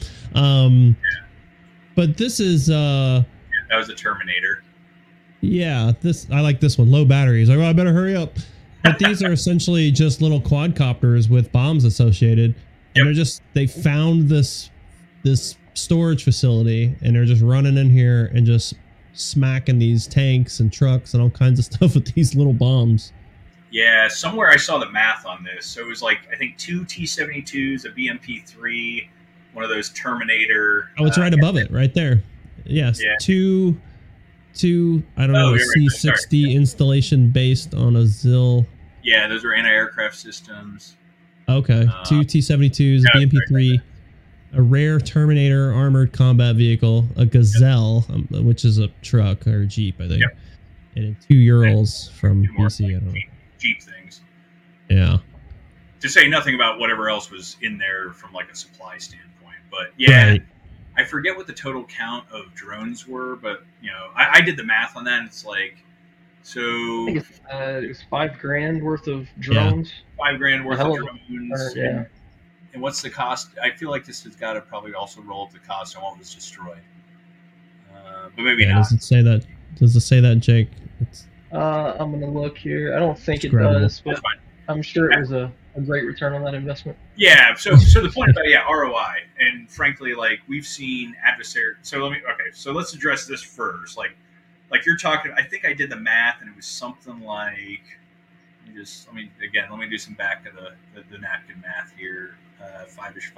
But this is... that was a Terminator. Yeah, I like this one. Low batteries. Like, well, I better hurry up. But these are essentially just little quadcopters with bombs associated. And they found this storage facility, and they're just running in here and just smacking these tanks and trucks and all kinds of stuff with these little bombs. Yeah, somewhere I saw the math on this. So it was like, I think 2 T-72s, a BMP-3, one of those Terminator. Oh, it's right above it, right there. Yes, yeah. Two, I don't know, a C-60 installation based on a ZIL. Yeah, those are anti-aircraft systems. Okay, 2 T-72s, a BMP-3, a rare Terminator armored combat vehicle, a Gazelle, which is a truck or a Jeep, I think, and 2 Urals from BC. I don't know. Jeep things. Yeah. To say nothing about whatever else was in there from like a supply standpoint, but yeah, right. I forget what the total count of drones were, but I did the math on that, and it's like, so I think it was $5,000 worth of drones. Yeah. $5,000 worth of drones. Yeah. And what's the cost? I feel like this has got to probably also roll up the cost on what was destroyed. But maybe not. Does it say that? Does it say that, Jake? I'm going to look here. I don't think it does, but I'm sure it was a great return on that investment. Yeah. So the point about ROI, and frankly, like we've seen adversary. So let's address this first. Like you're talking. I think I did the math, and it was something like. Let me do some back of the napkin math here. Five-ish.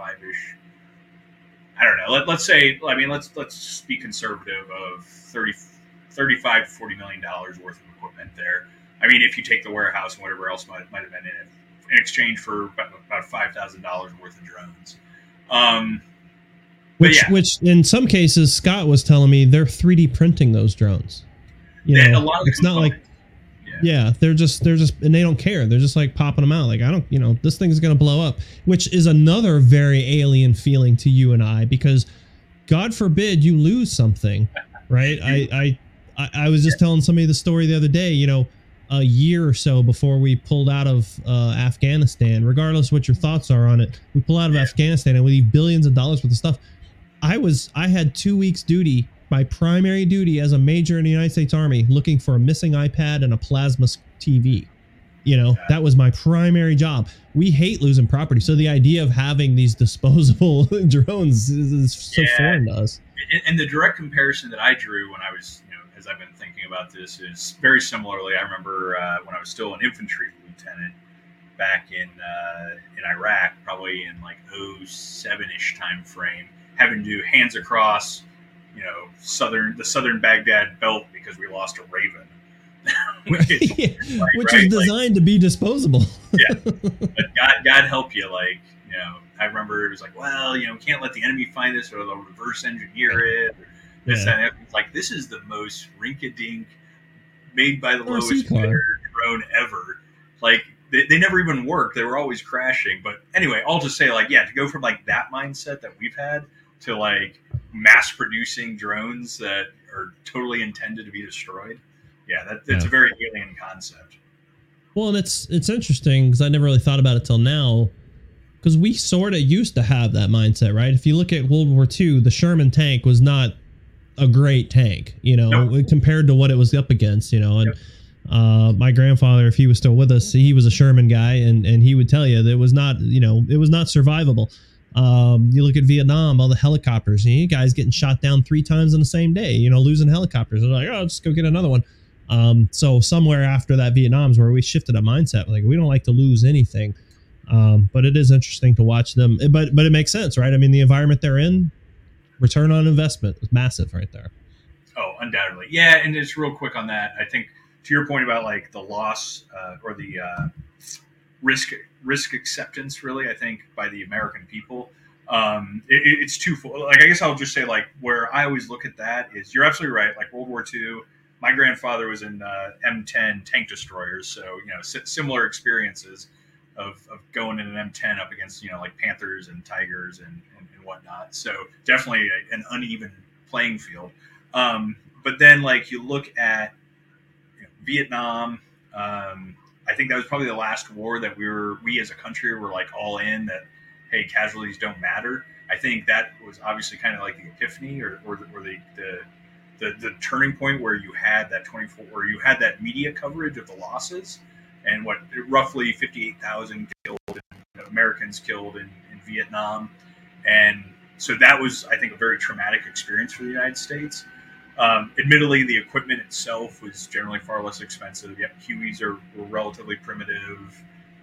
I don't know. Let's say. I mean, let's just be conservative of $35 to $40 million worth of equipment there. I mean, if you take the warehouse and whatever else might have been in it, in exchange for about $5,000 worth of drones. Which in some cases, Scott was telling me they're 3D printing those drones. A lot of it's not like. Yeah, they're just, and they don't care. They're just like popping them out. Like, I don't, this thing's going to blow up, which is another very alien feeling to you and I, because God forbid you lose something, right? I was just telling somebody the story the other day, a year or so before we pulled out of Afghanistan, regardless of what your thoughts are on it, we pull out of Afghanistan and we leave billions of dollars worth of stuff. I had 2 weeks duty, my primary duty as a major in the United States Army, looking for a missing iPad and a plasma TV. That was my primary job. We hate losing property. So the idea of having these disposable drones is so foreign to us. And the direct comparison that I drew when I was, as I've been thinking about this, is very similarly. I remember when I was still an infantry lieutenant back in Iraq, probably in like 07-ish time frame, having to do hands across, the southern Baghdad belt because we lost a Raven. which is designed to be disposable. But God help you, I remember it was like, well, can't let the enemy find this, or they'll reverse engineer it, or this and that. It's like, this is the most rink-a-dink, made by the lowest bidder drone ever. Like, they never even worked. They were always crashing. But anyway, I'll just say, to go from that mindset that we've had to mass producing drones that are totally intended to be destroyed. Yeah, that's a very alien concept. Well, and it's interesting because I never really thought about it till now, because we sort of used to have that mindset, right? If you look at World War II, the Sherman tank was not a great tank, compared to what it was up against, and my grandfather, if he was still with us, he was a Sherman guy, and he would tell you that it was not, it was not survivable. You look at Vietnam, all the helicopters, you guys getting shot down 3 times in the same day, losing helicopters. They're like, oh, just go get another one. So somewhere after that Vietnam's where we shifted a mindset, we don't like to lose anything. But it is interesting to watch them, but it makes sense, right? I mean, the environment they're in, return on investment is massive right there. Oh, undoubtedly. Yeah. And just real quick on that, I think to your point about the loss, or the, risk acceptance, really, I think by the American people, it's twofold. I guess I'll just say where I always look at that is, you're absolutely right. World War II, my grandfather was in M10 tank destroyers, so similar experiences of going in an M10 up against Panthers and Tigers and whatnot. So definitely an uneven playing field. But then you look at Vietnam. I think that was probably the last war that we as a country were all in, that, hey, casualties don't matter. I think that was obviously kind of the epiphany or the turning point where you had that you had that media coverage of the losses and roughly 58,000 Americans killed in Vietnam. And so that was, I think, a very traumatic experience for the United States. Admittedly, the equipment itself was generally far less expensive. Yeah, Hueys were relatively primitive,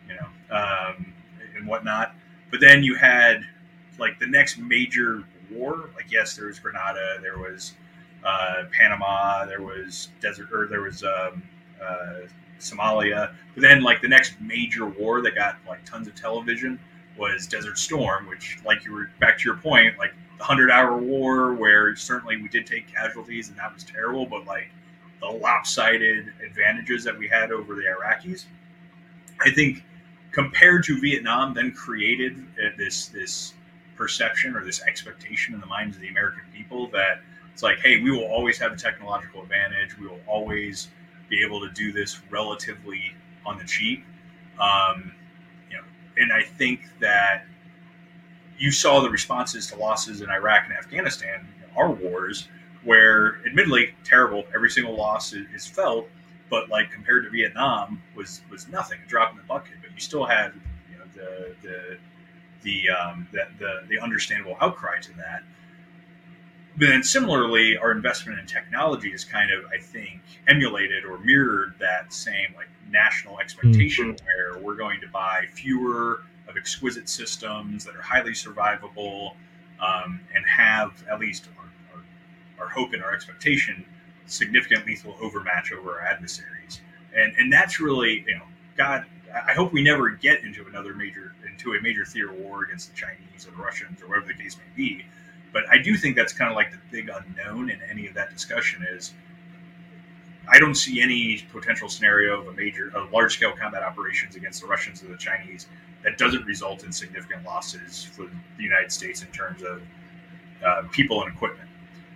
and whatnot. But then you had the next major war. Yes, there was Grenada, there was Panama, there was Somalia. But then the next major war that got tons of television was Desert Storm, which you were back to your point, the 100-hour war, where certainly we did take casualties and that was terrible, but the lopsided advantages that we had over the Iraqis, I think, compared to Vietnam, then created this perception or this expectation in the minds of the American people that it's hey, we will always have a technological advantage. We will always be able to do this relatively on the cheap. And I think that you saw the responses to losses in Iraq and Afghanistan, our wars, where admittedly terrible, every single loss is felt, but compared to Vietnam was nothing, a drop in the bucket. But you still had the understandable outcry to that. But then similarly, our investment in technology is kind of, I think, emulated or mirrored that same national expectation, where we're going to buy fewer of exquisite systems that are highly survivable, and have, at least our hope and our expectation, significant lethal overmatch over our adversaries. And that's really, God, I hope we never get into a major theater war against the Chinese or the Russians or whatever the case may be. But I do think that's kind of the big unknown in any of that discussion is, I don't see any potential scenario of a large-scale combat operations against the Russians or the Chinese that doesn't result in significant losses for the United States in terms of people and equipment.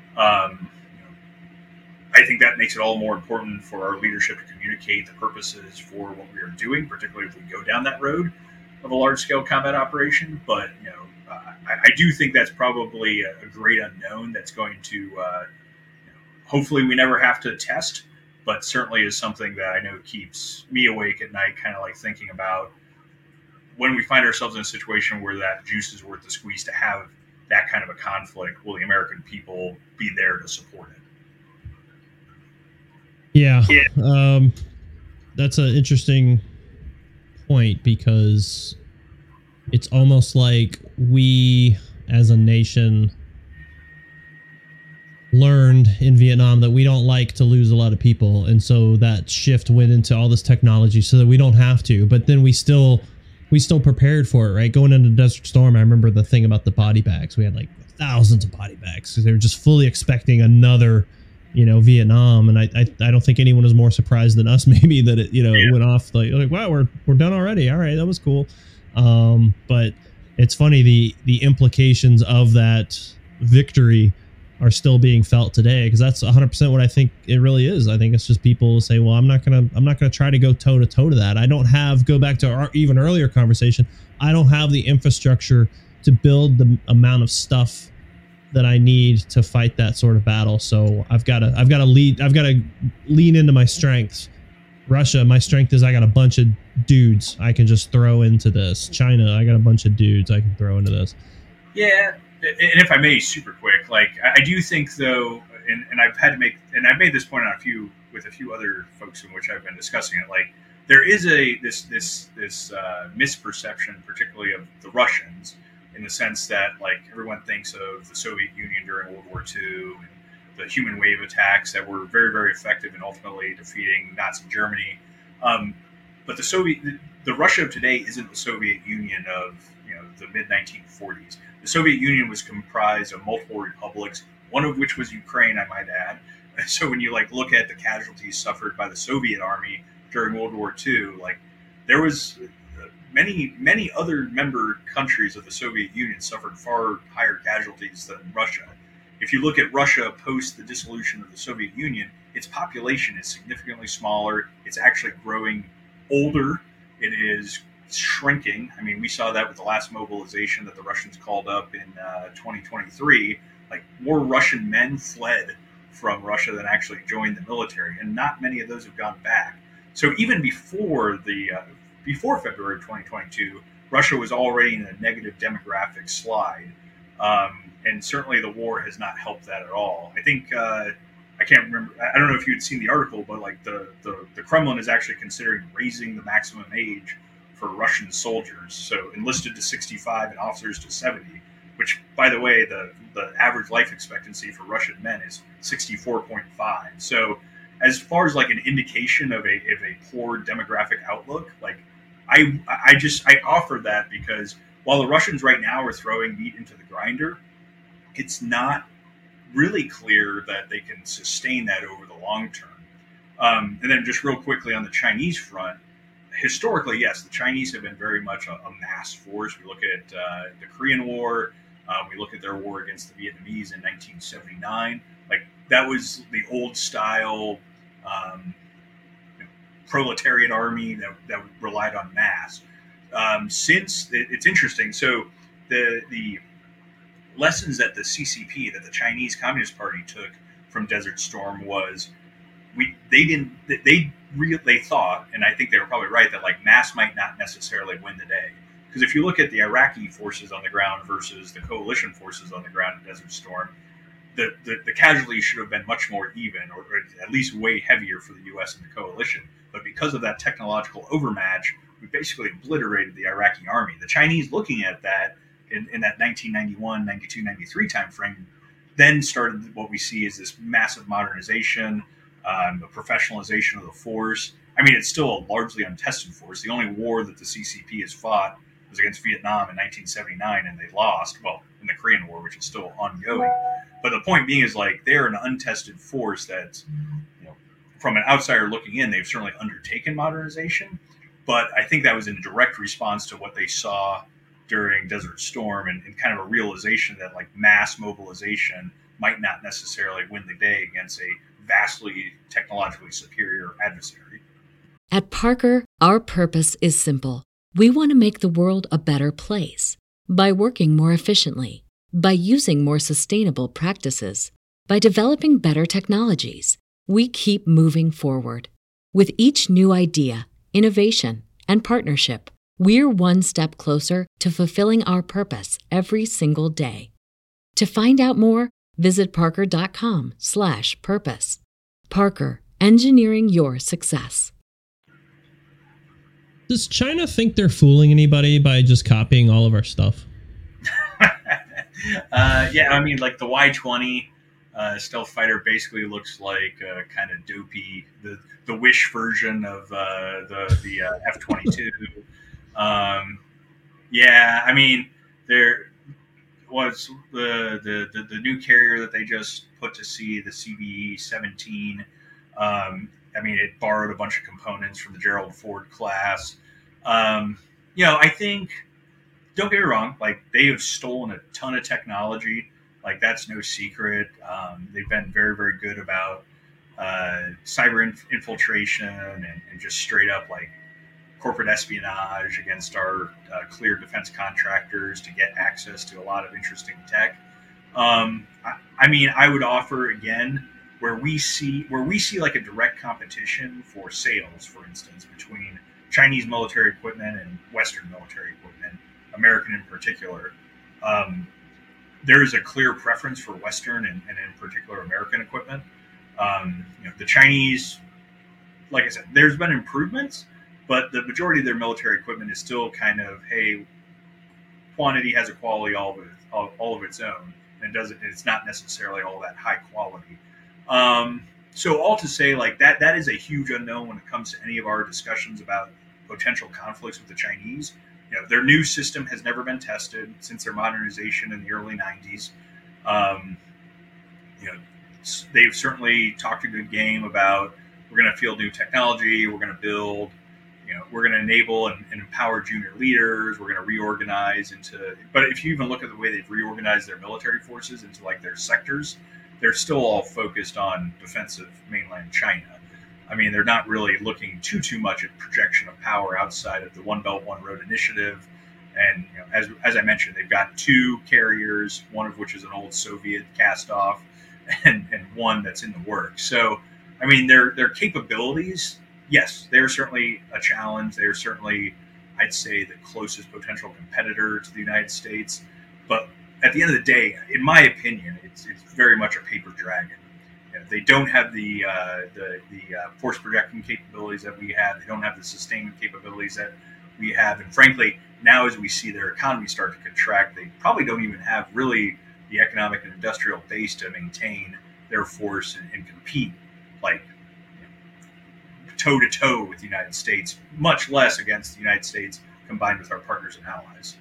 I think that makes it all more important for our leadership to communicate the purposes for what we are doing, particularly if we go down that road of a large-scale combat operation. But I do think that's probably a great unknown that's going to hopefully we never have to test, but certainly is something that I know keeps me awake at night, kind of like thinking about when we find ourselves in a situation where that juice is worth the squeeze to have that kind of a conflict. Will the American people be there to support it? Yeah. That's an interesting point, because it's almost like we as a nation learned in Vietnam that we don't like to lose a lot of people, and so that shift went into all this technology so that we don't have to. But then we still prepared for it, right? Going into Desert Storm, I remember the thing about the body bags. We had like thousands of body bags because they were just fully expecting another Vietnam, and I don't think anyone was more surprised than us maybe that it it went off like wow, we're done already. All right, that was cool. But it's funny, the implications of that victory are still being felt today, because that's 100% what I think it really is. I think it's just people say, well, I'm not gonna try to go toe to toe to that. I don't have, go back to our even earlier conversation, I don't have the infrastructure to build the amount of stuff that I need to fight that sort of battle. So I've got to lean into my strengths. Russia, my strength is I got a bunch of dudes I can just throw into this. China, I got a bunch of dudes I can throw into this. Yeah, and if I may, super quick, like I do think though, and I've made this point on a few other folks in which I've been discussing it. Like there is this misperception, particularly of the Russians, in the sense that like everyone thinks of the Soviet Union during World War II and the human wave attacks that were very, very effective in ultimately defeating Nazi Germany. But the Russia of today isn't the Soviet Union of the mid 1940s. The Soviet Union was comprised of multiple republics, one of which was Ukraine, I might add. So when you look at the casualties suffered by the Soviet army during World War II, there was many other member countries of the Soviet Union suffered far higher casualties than Russia. If you look at Russia post the dissolution of the Soviet Union, its population is significantly smaller. It's actually growing older. It is shrinking. I mean, we saw that with the last mobilization that the Russians called up in 2023. More Russian men fled from Russia than actually joined the military, and not many of those have gone back. So even before February of 2022, Russia was already in a negative demographic slide. And certainly the war has not helped that at all. I think, I can't remember, I don't know if you had seen the article, but the Kremlin is actually considering raising the maximum age for Russian soldiers. So enlisted to 65 and officers to 70, which, by the way, the average life expectancy for Russian men is 64.5. So as far as an indication of a poor demographic outlook, I offer that because while the Russians right now are throwing meat into the grinder, it's not really clear that they can sustain that over the long term. And then just real quickly on the Chinese front, historically, yes, the Chinese have been very much a mass force. We look at the Korean War. We look at their war against the Vietnamese in 1979. That was the old style proletariat army that relied on mass. Since it's interesting, so the lessons that the CCP, that the Chinese Communist Party took from Desert Storm was they thought, and I think they were probably right, that mass might not necessarily win the day. Because if you look at the Iraqi forces on the ground versus the coalition forces on the ground in Desert Storm, the casualties should have been much more even, or at least way heavier for the U.S. and the coalition. But because of that technological overmatch, we basically obliterated the Iraqi army. The Chinese, looking at that in that 1991, 92, 93 timeframe, then started what we see as this massive modernization, the professionalization of the force. I mean, it's still a largely untested force. The only war that the CCP has fought was against Vietnam in 1979, and they lost, well, in the Korean War, which is still ongoing. But the point being is they're an untested force that's from an outsider looking in, they've certainly undertaken modernization, but I think that was in direct response to what they saw during Desert Storm and kind of a realization that like mass mobilization might not necessarily win the day against a vastly technologically superior adversary. At Parker, our purpose is simple. We want to make the world a better place by working more efficiently, by using more sustainable practices, by developing better technologies. We keep moving forward. With each new idea, innovation, and partnership, we're one step closer to fulfilling our purpose every single day. To find out more, visit parker.com/purpose. Parker, engineering your success. Does China think they're fooling anybody by just copying all of our stuff? Yeah, I mean, like the Y-20 stealth fighter basically looks like kind of dopey, the Wish version of the F-22. Yeah, I mean, there was the new carrier that they just put to sea, the CVE-17. I mean, it borrowed a bunch of components from the Gerald Ford class. I think, don't get me wrong, like they have stolen a ton of technology. Like that's no secret. They've been very, very good about cyber infiltration and just straight up like corporate espionage against our cleared defense contractors to get access to a lot of interesting tech. I mean, I would offer again where we see like a direct competition for sales, for instance, between Chinese military equipment and Western military equipment, American in particular. There is a clear preference for Western and in particular American equipment. The Chinese, like I said, there's been improvements, but the majority of their military equipment is still kind of, hey, quantity has a quality all of its own, and it's not necessarily all that high quality. So all to say, like that is a huge unknown when it comes to any of our discussions about potential conflicts with the Chinese. Their new system has never been tested since their modernization in the early 90s. They've certainly talked a good game about we're going to field new technology, we're going to build, we're going to enable and empower junior leaders, we're going to reorganize but if you even look at the way they've reorganized their military forces into like their sectors, they're still all focused on defensive mainland China. I mean, they're not really looking too much at projection of power outside of the One Belt, One Road initiative. And as I mentioned, they've got two carriers, one of which is an old Soviet cast off, and one that's in the works. So, I mean, their capabilities, yes, they're certainly a challenge. They're certainly, I'd say, the closest potential competitor to the United States. But at the end of the day, in my opinion, it's very much a paper dragon. They don't have the force projecting capabilities that we have. They don't have the sustainment capabilities that we have. And frankly, now as we see their economy start to contract, they probably don't even have really the economic and industrial base to maintain their force and compete like toe-to-toe with the United States, much less against the United States combined with our partners and allies.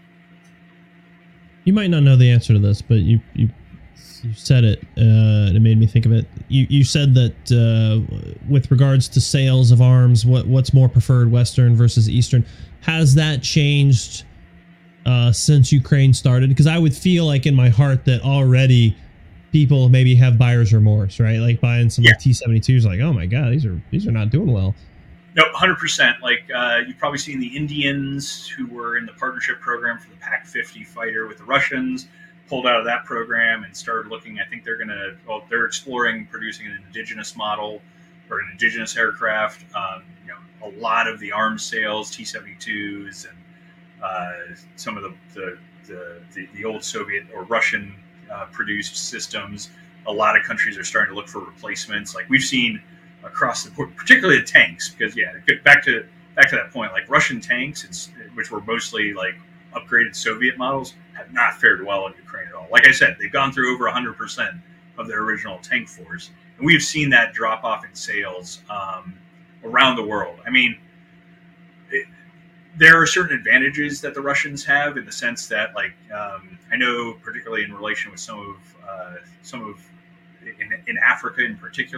You might not know the answer to this, but you said it. It made me think of it. You said that with regards to sales of arms, what's more preferred, Western versus Eastern? Has that changed since Ukraine started? Because I would feel like in my heart that already people maybe have buyer's remorse, right? Like buying some like T-72s, like, oh my god, these are not doing well. No, 100%. Like you've probably seen the Indians who were in the partnership program for the PAC-50 fighter with the Russians, pulled out of that program and started looking. I think they're exploring producing an indigenous model or an indigenous aircraft. A lot of the arms sales, T-72s and some of the old Soviet or Russian produced systems. A lot of countries are starting to look for replacements. Like we've seen across the board, particularly the tanks, because back to that point, like Russian tanks, which were mostly like upgraded Soviet models, have not fared well in Ukraine at all. Like I said, they've gone through over 100% of their original tank force, and we've seen that drop off in sales around the world. I mean, there are certain advantages that the Russians have in the sense that, like, I know particularly in relation with some of in Africa in particular,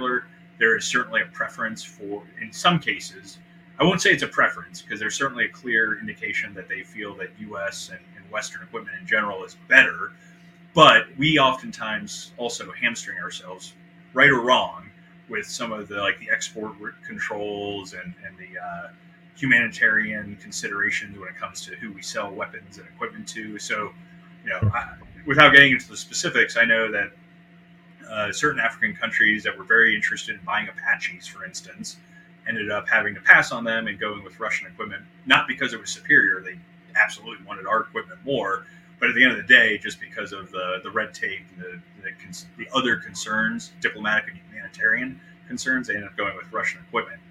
there is certainly a preference for, in some cases, I won't say it's a preference, because there's certainly a clear indication that they feel that U.S. and Western equipment in general is better. But we oftentimes also hamstring ourselves, right or wrong, with some of the export controls and the humanitarian considerations when it comes to who we sell weapons and equipment to. So, without getting into the specifics, I know that certain African countries that were very interested in buying Apaches, for instance, ended up having to pass on them and going with Russian equipment, not because it was superior. They absolutely wanted our equipment more, but at the end of the day, just because of the red tape and the other concerns, diplomatic and humanitarian concerns, they ended up going with Russian equipment.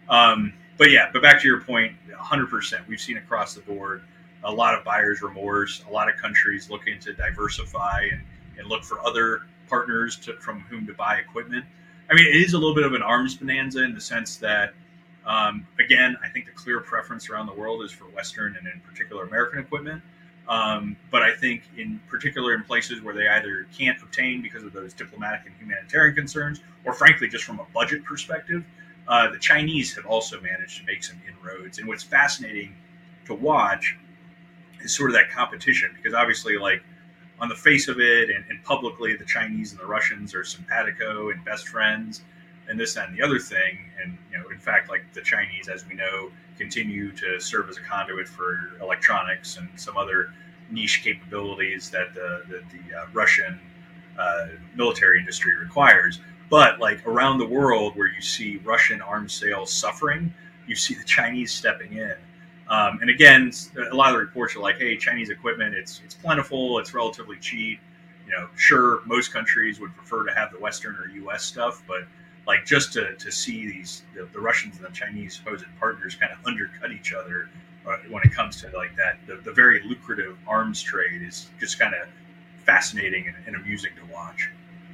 But back to your point, 100%. We've seen across the board a lot of buyer's remorse, a lot of countries looking to diversify and look for other partners from whom to buy equipment. I mean, it is a little bit of an arms bonanza in the sense that, again, I think the clear preference around the world is for Western and in particular American equipment. But I think in particular in places where they either can't obtain because of those diplomatic and humanitarian concerns, or frankly, just from a budget perspective, the Chinese have also managed to make some inroads. And what's fascinating to watch is sort of that competition, because obviously, on the face of it and publicly, the Chinese and the Russians are simpatico and best friends and this, that, and the other thing. And, in fact, the Chinese, as we know, continue to serve as a conduit for electronics and some other niche capabilities that the Russian military industry requires. But around the world where you see Russian arms sales suffering, you see the Chinese stepping in. And again, a lot of the reports are hey, Chinese equipment, it's plentiful, it's relatively cheap. Sure, most countries would prefer to have the Western or U.S. stuff, but just to see the Russians and the Chinese supposed partners kind of undercut each other when it comes to that, the very lucrative arms trade is just kind of fascinating and amusing to watch.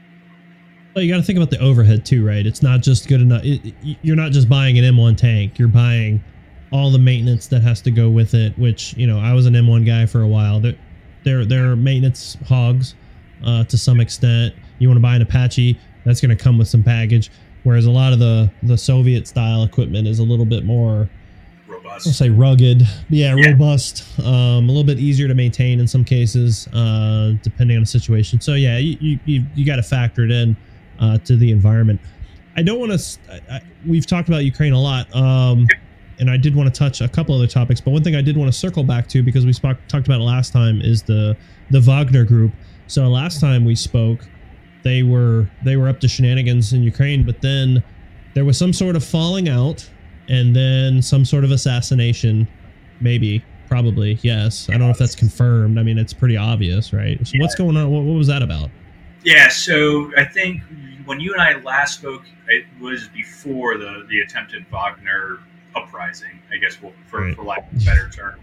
Well, you got to think about the overhead too, right? It's not just good enough. You're not just buying an M1 tank. You're buying all the maintenance that has to go with it, which, I was an M1 guy for a while. They're maintenance hogs to some extent. You want to buy an Apache, that's going to come with some baggage. Whereas a lot of the Soviet style equipment is a little bit more robust. I'll say rugged. Yeah, robust. A little bit easier to maintain in some cases, depending on the situation. So yeah, you got to factor it in to the environment. I don't want to. We've talked about Ukraine a lot, and I did want to touch a couple other topics. But one thing I did want to circle back to, because we talked about it last time, is the Wagner Group. So last time we spoke, they were up to shenanigans in Ukraine, but then there was some sort of falling out, and then some sort of assassination, probably, yes. I don't know if that's confirmed. I mean, it's pretty obvious, right? So what's going on? What was that about? Yeah, so I think when you and I last spoke, it was before the attempted Wagner uprising, I guess, for lack of a better term.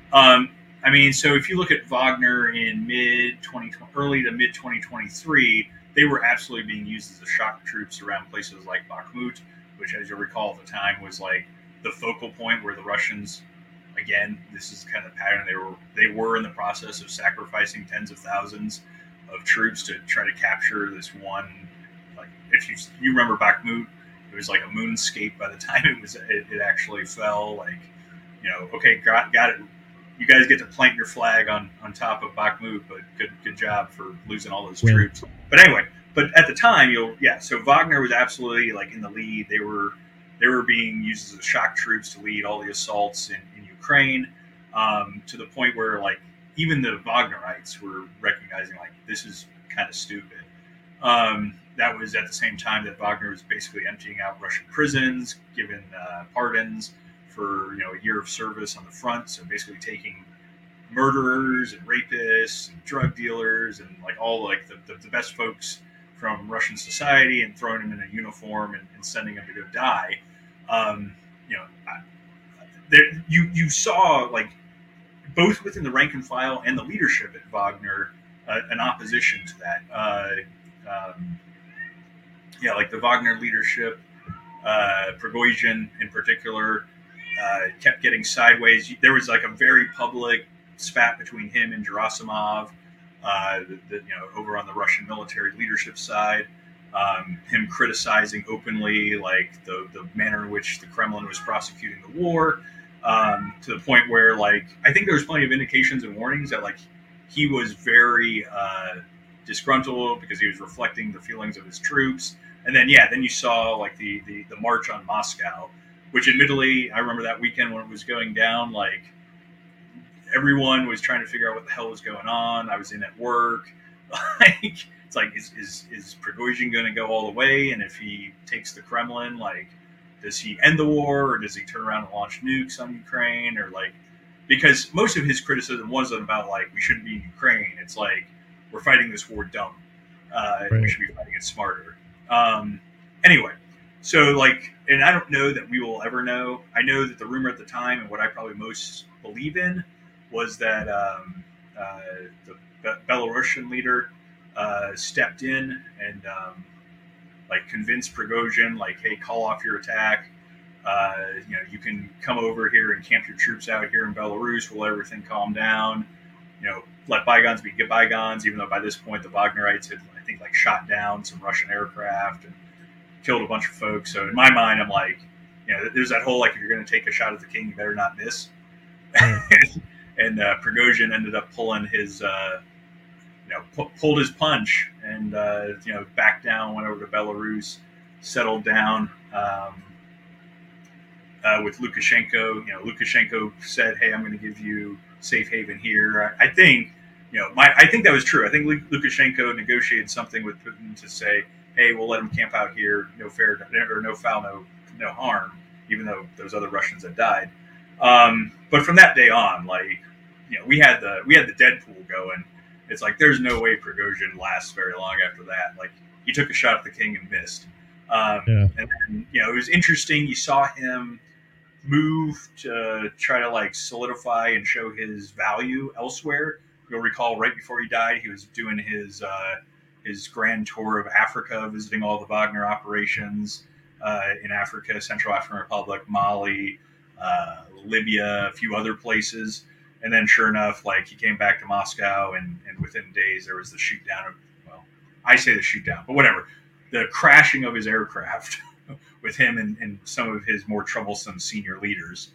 I mean, so if you look at Wagner in early to mid 2023, they were absolutely being used as the shock troops around places like Bakhmut, which, as you recall at the time, was the focal point where the Russians, again, this is kind of the pattern, they were in the process of sacrificing tens of thousands of troops to try to capture this one. If you remember Bakhmut, it was like a moonscape by the time it actually fell. Okay, got it. You guys get to plant your flag on top of Bakhmut, but good job for losing all those troops. But anyway, at the time, so Wagner was absolutely in the lead. They were being used as the shock troops to lead all the assaults in Ukraine, to the point where even the Wagnerites were recognizing this is kind of stupid. That was at the same time that Wagner was basically emptying out Russian prisons, giving pardons for a year of service on the front. So basically taking murderers and rapists and drug dealers and all the best folks from Russian society and throwing them in a uniform and sending them to go die. You saw both within the rank and file and the leadership at Wagner an opposition to that. The Wagner leadership, Prigozhin in particular, kept getting sideways. There was a very public spat between him and Gerasimov, over on the Russian military leadership side. him criticizing openly like the manner in which the Kremlin was prosecuting the war, to the point where like I think there was plenty of indications and warnings that like he was very disgruntled because he was reflecting the feelings of his troops. And then then you saw like the march on Moscow, which admittedly I remember that weekend when it was going down, like everyone was trying to figure out what the hell was going on. I was in at work. Like it's like is Prigozhin going to go all the way? And if he takes the Kremlin, like does he end the war or does he turn around and launch nukes on Ukraine? Or like, because most of his criticism wasn't about like we shouldn't be in Ukraine. It's like we're fighting this war dumb. Right. We should be fighting it smarter. Anyway, so like, and I don't know that we will ever know. I know that the rumor at the time and what I probably most believe in was that the Belarusian leader stepped in and like convinced Prigozhin, like, hey, call off your attack. You can come over here and camp your troops out here in Belarus. We'll let everything calm down. Let bygones be bygones, even though by this point the Wagnerites had, I think, like shot down some Russian aircraft and killed a bunch of folks. So in my mind, I'm like, there's that whole, like, if you're going to take a shot at the king, you better not miss. And Prigozhin ended up pulling his, pulled his punch and, backed down, went over to Belarus, settled down with Lukashenko. Lukashenko said, hey, I'm going to give you safe haven here. I think, I think that was true. I think Lukashenko negotiated something with Putin to say, hey, we'll let him camp out here, no foul, no harm, even though those other Russians had died. But from that day on, like, we had the Deadpool going. It's like there's no way Prigozhin lasts very long after that. Like, he took a shot at the king and missed. And then, it was interesting. You saw him move to try to like solidify and show his value elsewhere. You'll recall right before he died, he was doing his grand tour of Africa, visiting all the Wagner operations in Africa, Central African Republic, Mali, Libya, a few other places. And then sure enough, like he came back to Moscow and within days there was the shoot down of, well, I say the shoot down, but whatever, the crashing of his aircraft with him and some of his more troublesome senior leaders.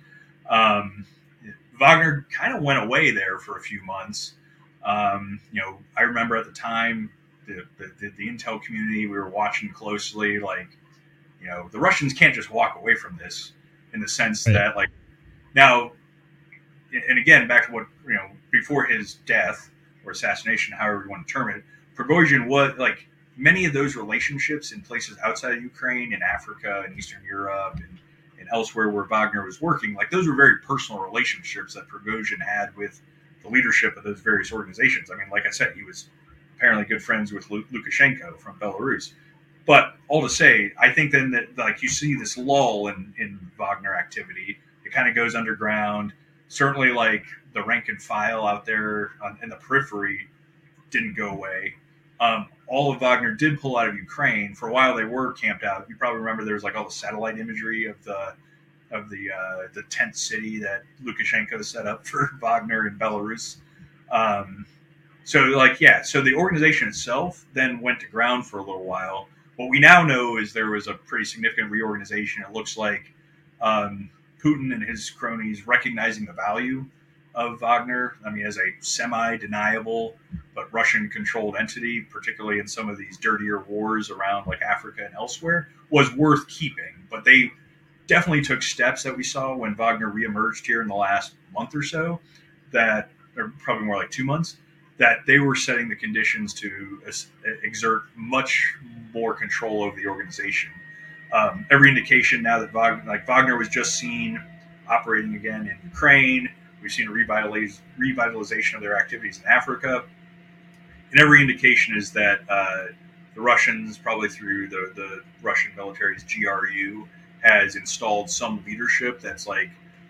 Wagner kind of went away there for a few months. I remember at the time, the intel community, we were watching closely, like, the Russians can't just walk away from this in the sense that, like, now, and again, back to what, before his death or assassination, however you want to term it, Prigozhin was, like, many of those relationships in places outside of Ukraine, in Africa, in Eastern Europe, and elsewhere where Wagner was working, like, those were very personal relationships that Prigozhin had with the leadership of those various organizations. I mean, like I said, he was apparently good friends with Lukashenko from Belarus. But all to say, I think then that, like, you see this lull in Wagner activity. It kind of goes underground. Certainly, like, the rank and file out there in the periphery didn't go away. All of Wagner did pull out of Ukraine. For a while, they were camped out. You probably remember there was like all the satellite imagery of the tent city that Lukashenko set up for Wagner in Belarus. So the organization itself then went to ground for a little while. What we now know is there was a pretty significant reorganization. It looks like Putin and his cronies recognizing the value of Wagner, I mean, as a semi-deniable but Russian-controlled entity, particularly in some of these dirtier wars around like Africa and elsewhere, was worth keeping. But they definitely took steps that we saw when Wagner reemerged here in the last month or so, that, or probably more like 2 months, that they were setting the conditions to exert much more control over the organization. Every indication now that Wagner was just seen operating again in Ukraine. We've seen a revitalization of their activities in Africa. And every indication is that the Russians, probably through the Russian military's GRU, has installed some leadership that's like,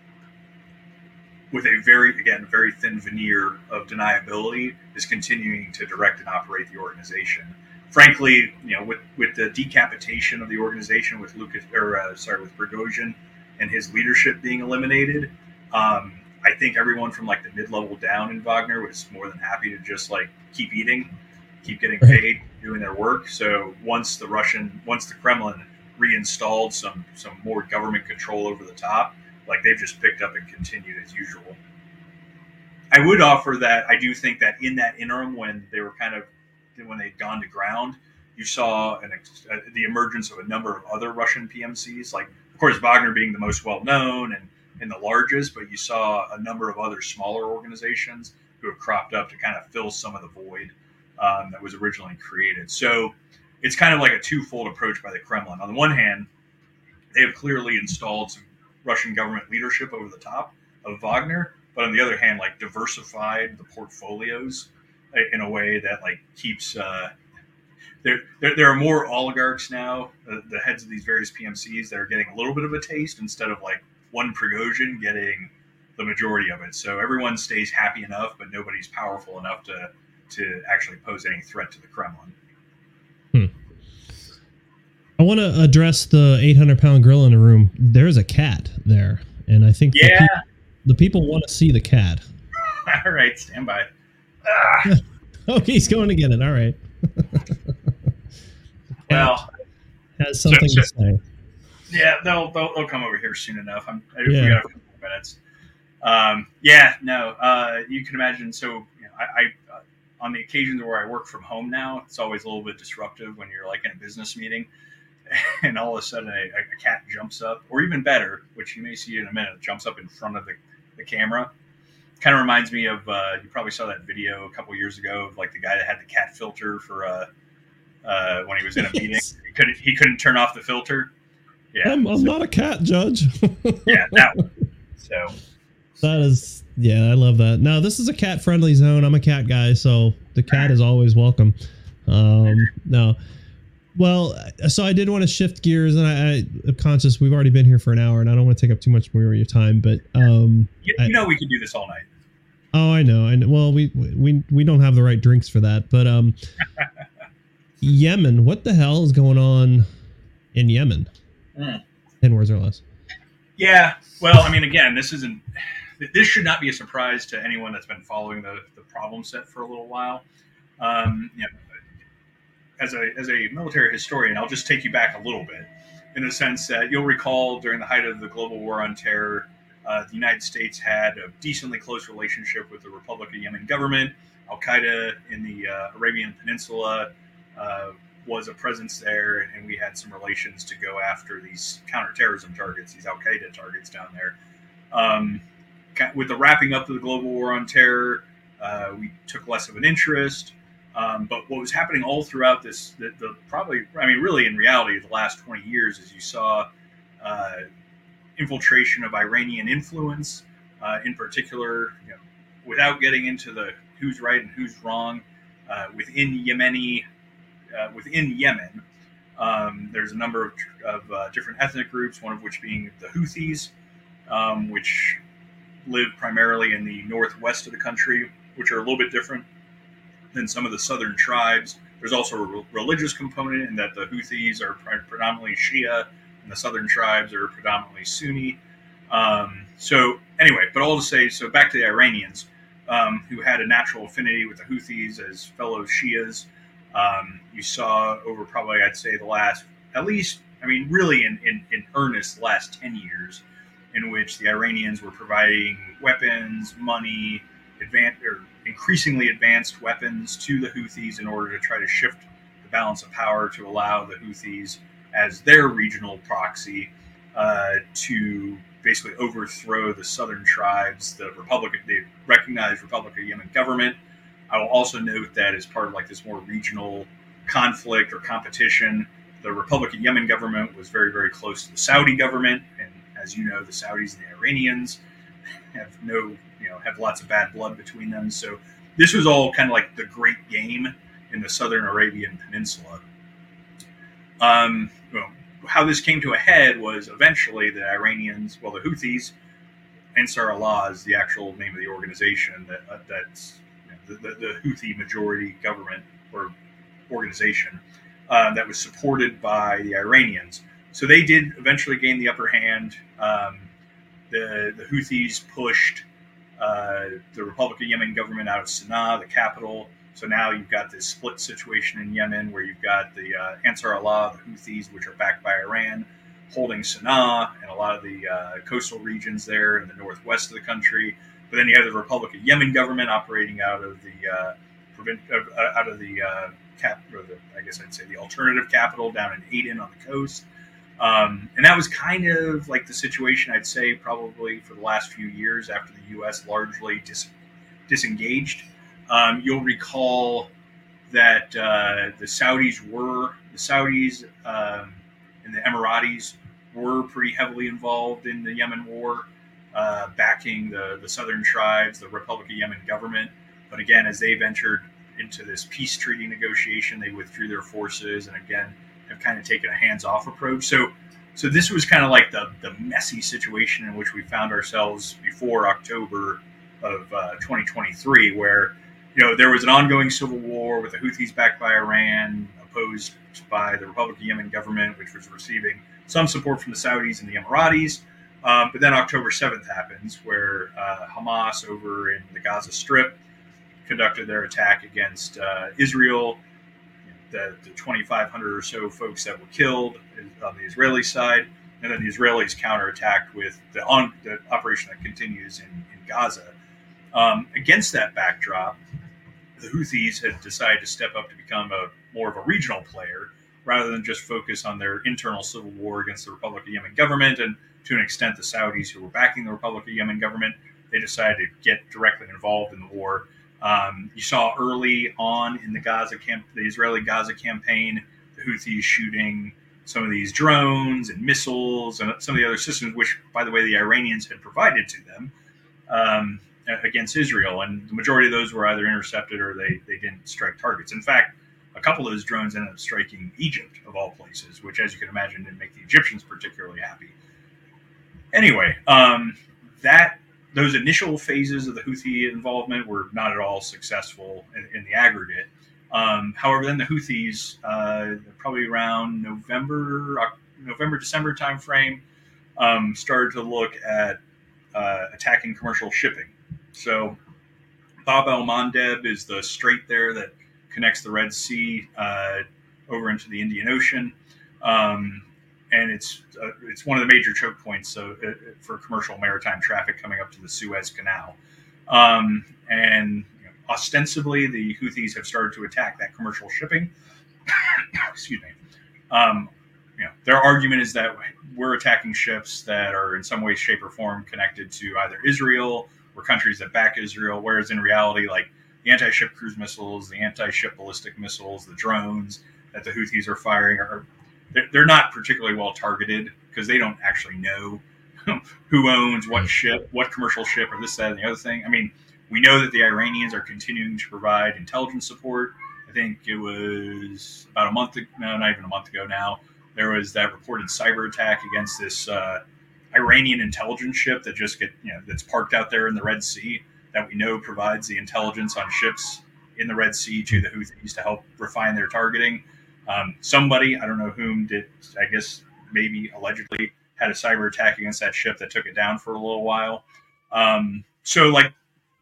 with a very thin veneer of deniability, is continuing to direct and operate the organization. Frankly, with the decapitation of the organization with Prigozhin and his leadership being eliminated, I think everyone from like the mid-level down in Wagner was more than happy to just like keep eating. keep getting paid, doing their work. So once the Kremlin reinstalled some more government control over the top, like they've just picked up and continued as usual. I would offer that I do think that in that interim, when they'd gone to ground, you saw the emergence of a number of other Russian PMCs, like of course Wagner being the most well known and the largest, but you saw a number of other smaller organizations who have cropped up to kind of fill some of the void that was originally created. So it's kind of like a twofold approach by the Kremlin. On the one hand, they have clearly installed some Russian government leadership over the top of Wagner, but on the other hand, like diversified the portfolios in a way that like keeps there are more oligarchs now, the heads of these various PMCs that are getting a little bit of a taste instead of like one Prigozhin getting the majority of it. So everyone stays happy enough, but nobody's powerful enough to actually pose any threat to the Kremlin. I want to address the 800-pound gorilla in the room. There's a cat there, and I think the people want to see the cat. All right, stand by. Oh, he's going to get it. All right. Well, has something to say. Yeah, they'll come over here soon enough. We got a few more minutes. You can imagine. So, I on the occasions where I work from home now, it's always a little bit disruptive when you're like in a business meeting, and all of a sudden a cat jumps up, or even better, which you may see in a minute, jumps up in front of the camera. Kind of reminds me of you probably saw that video a couple years ago of like the guy that had the cat filter for when he was in a meeting. He couldn't turn off the filter. Yeah, I'm not a cat, Judge. Yeah, that one. So that is, I love that. Now, this is a cat-friendly zone. I'm a cat guy, so the cat is always welcome. No. Well, so I did want to shift gears, and I'm conscious we've already been here for an hour, and I don't want to take up too much more of your time, but we could do this all night. Oh, I know. Well, we don't have the right drinks for that, but Yemen, what the hell is going on in Yemen? 10 words or less. Yeah. Well, I mean, again, this should not be a surprise to anyone that's been following the problem set for a little while. As a military historian, I'll just take you back a little bit in the sense that you'll recall during the height of the global war on terror, the United States had a decently close relationship with the Republic of Yemen government. Al-Qaeda in the Arabian Peninsula was a presence there, and we had some relations to go after these counterterrorism targets, these Al-Qaeda targets down there. With the wrapping up of the global war on terror, we took less of an interest. But what was happening all throughout this, really in reality, the last 20 years, is you saw infiltration of Iranian influence, in particular, without getting into the who's right and who's wrong, within Yemen. There's a number of different ethnic groups, one of which being the Houthis, which live primarily in the northwest of the country, which are a little bit different than some of the southern tribes. There's also a religious component in that the Houthis are predominantly Shia and the southern tribes are predominantly Sunni. But all to say, so back to the Iranians, who had a natural affinity with the Houthis as fellow Shias. You saw over probably, I'd say, the last, at least, really in earnest, the last 10 years, in which the Iranians were providing weapons, money, increasingly advanced weapons to the Houthis in order to try to shift the balance of power to allow the Houthis as their regional proxy to basically overthrow the southern tribes, the recognized Republic of Yemen government. I will also note that as part of like this more regional conflict or competition, the Republic of Yemen government was very, very close to the Saudi government. And as you know, the Saudis and the Iranians have lots of bad blood between them. So this was all kind of like the great game in the southern Arabian Peninsula. How this came to a head was eventually the Iranians, the Houthis, Ansar Allah is the actual name of the organization that's the Houthi majority government or organization that was supported by the Iranians. So they did eventually gain the upper hand. The Houthis pushed the Republic of Yemen government out of Sana'a, the capital, So now you've got this split situation in Yemen where you've got the Ansar Allah, the Houthis, which are backed by Iran, holding Sana'a and a lot of the coastal regions there in the northwest of the country. But then you have the Republic of Yemen government operating out of the I guess I'd say the alternative capital down in Aden on the coast. And that was kind of like the situation, I'd say, probably for the last few years after the U.S. largely disengaged. You'll recall that the Saudis and the Emiratis were pretty heavily involved in the Yemen war, backing the southern tribes, the Republic of Yemen government. But again, as they've entered into this peace treaty negotiation, they withdrew their forces and again have kind of taken a hands-off approach. So this was kind of like the messy situation in which we found ourselves before October of 2023, where there was an ongoing civil war with the Houthis backed by Iran, opposed by the Republic of Yemen government, which was receiving some support from the Saudis and the Emiratis. But then October 7th happens, where Hamas over in the Gaza Strip conducted their attack against Israel. The 2,500 or so folks that were killed on the Israeli side, and then the Israelis counterattacked with the operation that continues in Gaza. Against that backdrop, the Houthis had decided to step up to become more of a regional player rather than just focus on their internal civil war against the Republic of Yemen government, and to an extent the Saudis who were backing the Republic of Yemen government. They decided to get directly involved in the war. You saw early on in the Israeli Gaza campaign, the Houthis shooting some of these drones and missiles and some of the other systems, which, by the way, the Iranians had provided to them against Israel. And the majority of those were either intercepted or they didn't strike targets. In fact, a couple of those drones ended up striking Egypt, of all places, which, as you can imagine, didn't make the Egyptians particularly happy. Anyway, those initial phases of the Houthi involvement were not at all successful in the aggregate. However, then the Houthis, probably around November-December timeframe, started to look at attacking commercial shipping. So Bab el-Mandeb is the strait there that connects the Red Sea over into the Indian Ocean. And it's one of the major choke points for commercial maritime traffic coming up to the Suez Canal. And ostensibly, the Houthis have started to attack that commercial shipping. Excuse me. Their argument is that we're attacking ships that are in some way, shape, or form connected to either Israel or countries that back Israel, whereas in reality, like the anti-ship cruise missiles, the anti-ship ballistic missiles, the drones that the Houthis are firing they're not particularly well targeted because they don't actually know who owns what ship, what commercial ship, or this, that, and the other thing. I mean, we know that the Iranians are continuing to provide intelligence support. I think it was about a month ago, no, not even a month ago now, there was that reported cyber attack against this Iranian intelligence ship that that's parked out there in the Red Sea that we know provides the intelligence on ships in the Red Sea to the Houthis to help refine their targeting. Somebody, I don't know whom, I guess maybe allegedly had a cyber attack against that ship that took it down for a little while. So like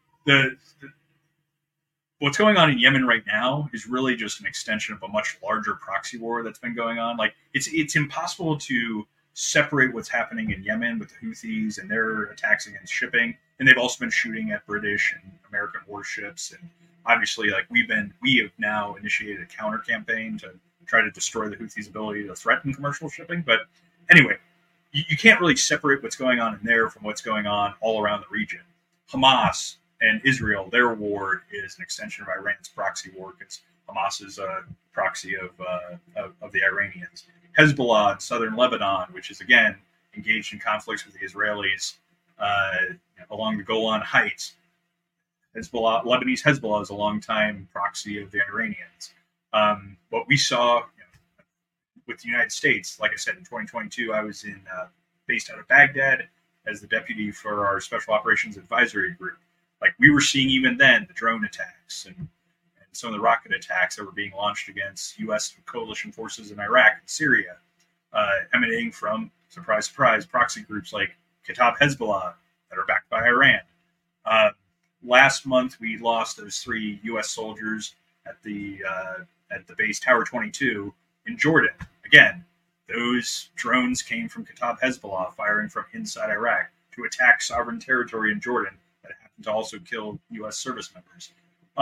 what's going on in Yemen right now is really just an extension of a much larger proxy war that's been going on. Like it's impossible to separate what's happening in Yemen with the Houthis and their attacks against shipping. And they've also been shooting at British and American warships. And obviously, like we have now initiated a counter campaign to try to destroy the Houthis' ability to threaten commercial shipping. But anyway, you can't really separate what's going on in there from what's going on all around the region. Hamas and Israel, their war is an extension of Iran's proxy war because Hamas is a proxy of the Iranians. Hezbollah in southern Lebanon, which is again engaged in conflicts with the Israelis along the Golan Heights. Lebanese Hezbollah is a longtime proxy of the Iranians. What we saw with the United States, like I said, in 2022, I was based out of Baghdad as the deputy for our Special Operations Advisory Group. Like we were seeing even then the drone attacks and some of the rocket attacks that were being launched against U.S. coalition forces in Iraq and Syria, emanating from, surprise, surprise, proxy groups like Kataib Hezbollah that are backed by Iran. Last month, we lost those 3 U.S. soldiers at the base Tower 22 in Jordan. Again, those drones came from Kataib Hezbollah firing from inside Iraq to attack sovereign territory in Jordan that happened to also kill U.S. service members.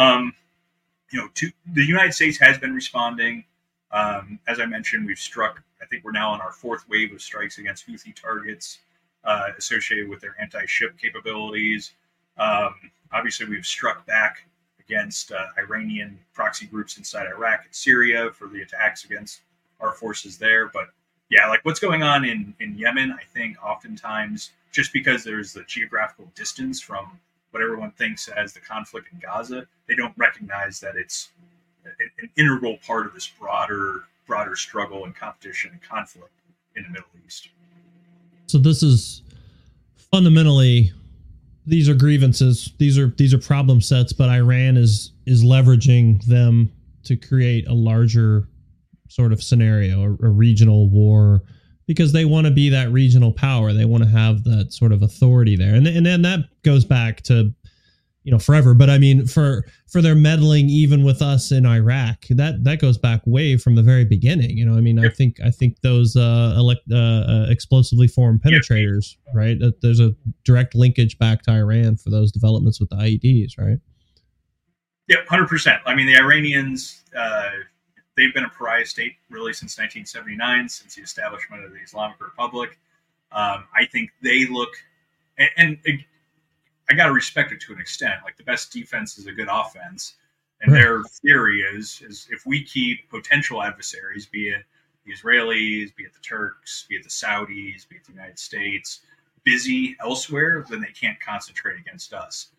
The United States has been responding. As I mentioned, we've struck, I think we're now on our fourth wave of strikes against Houthi targets associated with their anti-ship capabilities. Obviously, we've struck back against Iranian proxy groups inside Iraq and Syria for the attacks against our forces there. But yeah, like what's going on in Yemen, I think oftentimes just because there's the geographical distance from what everyone thinks as the conflict in Gaza, they don't recognize that it's an integral part of this broader struggle and competition and conflict in the Middle East. So this is fundamentally, these are grievances. These are problem sets, but Iran is leveraging them to create a larger sort of scenario, a regional war, because they want to be that regional power. They want to have that sort of authority there. And then that goes back to, forever. But I mean, for their meddling even with us in Iraq, that goes back way from the very beginning. I think those explosively formed penetrators, right? There's a direct linkage back to Iran for those developments with the IEDs, right? Yeah, 100%. I mean, the Iranians, they've been a pariah state really since 1979, since the establishment of the Islamic Republic. I think they look, and I got to respect it to an extent. Like the best defense is a good offense. And their theory is if we keep potential adversaries, be it the Israelis, be it the Turks, be it the Saudis, be it the United States, busy elsewhere, then they can't concentrate against us.